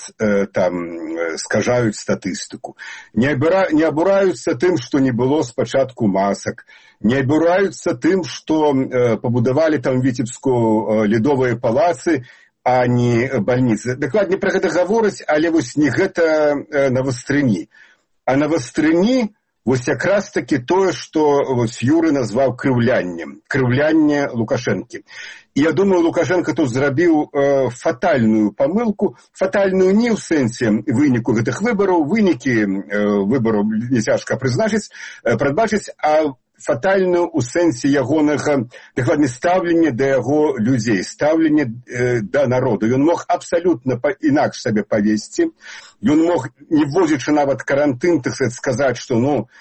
скажаюць статыстыку. Не абураюцца тым, што не было спачатку масак. Не абураюцца тым, што пабудавалі там Віцебску ледовыя палацы, а не бальніцы. Дакладней пра гэта гавораць, але вось не гэта на вастрыні. А на вастрыні вось якраз таки тое, што Юры назваў крыўлянне Лукашэнкі. І я думаю, Лукашенко тут зрабіў фатальную памылку, фатальную не ў сэнсе выніку гэтых выбараў, вынікі выбараў няцяжка прадбачыць, а фатальную ў сэнсе ягонага, дакладней, стаўлення да яго людзей, стаўлення да народу. Ён мог абсалютна інакш сабе павесці, ён мог, не вводзячы нават карантын, так сказаць, што,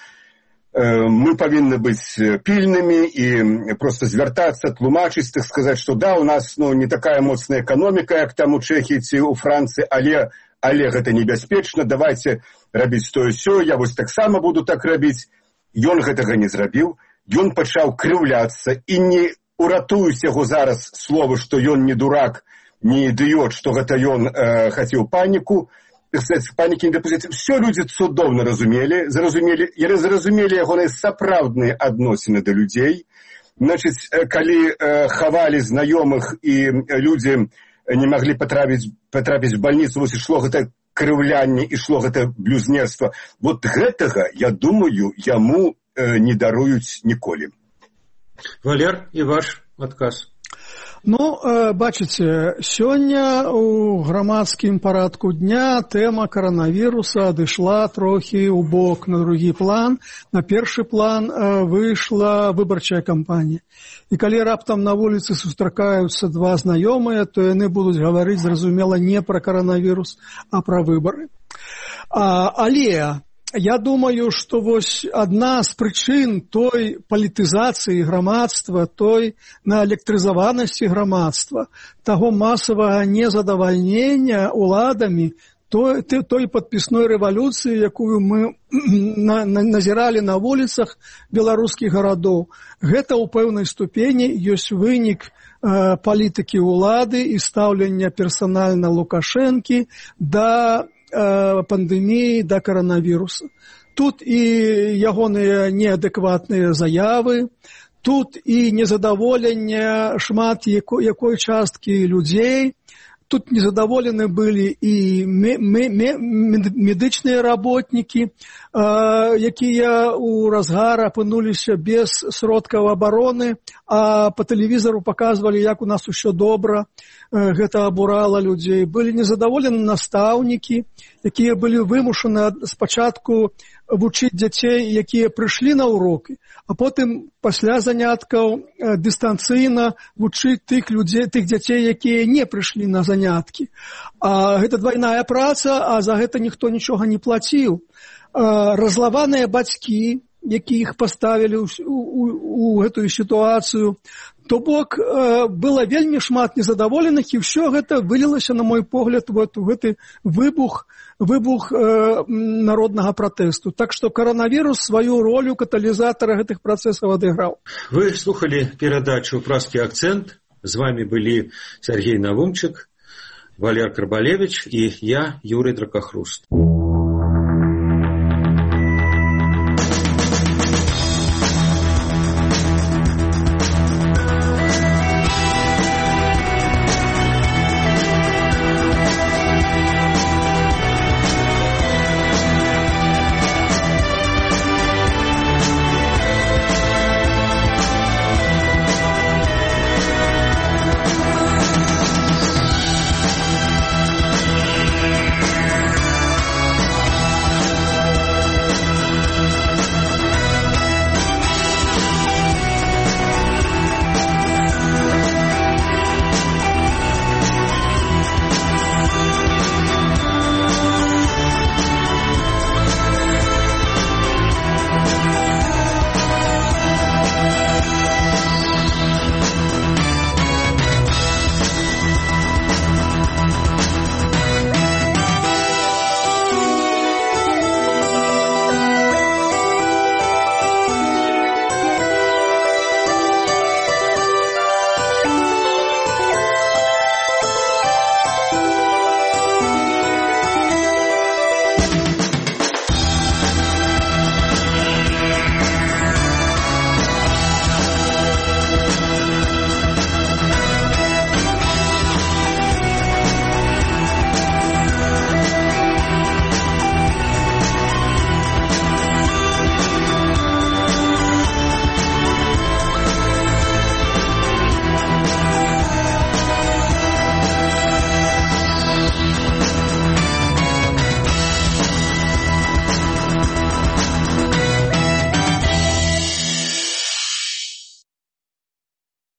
мы павінны быць пільнымі і просто звяртацца, тлумачыць, так сказаць, што да, у нас не такая моцная эканоміка, як там у Чэхіі ці ў Францыі, але гэта небяспечна, давайце рабіць тое-сё, я вось таксама буду так рабіць. Ён гэтага не зрабіў, ён пачаў крыўляцца, і не уратуюць яго зараз словы, што ён не дурак, не ідыёт, што гэта ён хацеў паніку, панікі не дапусціць. Все людзі цудоўна зразумелі ягоныя сапраўдныя адносіны да людзей. Значыць, калі хавалі знаёмых і людзі не маглі патрапіць в бальніцу, вось ішло гэта крыўлянне, ішло гэта блюзнерства. Вот гэтага, я думаю, яму не даруюць ніколі. Валер, і ваш адказ. Бачыце, сёння ў грамадскім парадку дня тэма каранавіруса адышла трохі ў бок, на другі план. На першы план выйшла выбарчая кампанія. І калі раптам на вуліцы сустракаюцца два знаёмыя, то яны будуць гаварыць, зразумела, не пра каранавірус, а пра выбары. Але я думаю, што вось адна з прычын той палітызацыі грамадства, той наэлектрызаванасці грамадства, таго масавага незадавальнення ўладамі, той падпісной рэвалюцыі, якую мы назіралі на вуліцах беларускіх гарадоў. Гэта ў пэўнай ступені ёсць вынік палітыкі ўлады і стаўлення персанальна Лукашэнкі да пандэміі, да каранавіруса. Тут і ягоныя неадэкватныя заявы, тут і незадаволенне шмат якой часткі людзей, тут незадаволены былі і медычныя работнікі, якія ў разгар апынуліся без сродкаў абароны, а па тэлевізару паказвалі, як у нас усё добра. Гэта абурала людзей. Былі незадаволены настаўнікі, якія былі вымушаны спачатку вучыць дзяцей, якія прыйшлі на урокі, а потым пасля заняткаў дыстанцыйна вучыць тых дзяцей, якія не прыйшлі на заняткі. Гэта двайная праца, а за гэта ніхто нічога не плаціў. Разлаваныя бацькі, якіх паставілі ў гэтую сітуацыю. То бок, было вельмі шмат незадаволеных, і ўсё гэта вылілася, на мой погляд, у гэты выбух народнага пратэсту. Так што каранавірус сваю ролю каталізатара гэтых працэсаў адыграў. Вы слухалі перадачу «Пражскі акцэнт». З вами былі Сергей Навумчык, Валер Карбалевич і я, Юрий Дракахруст.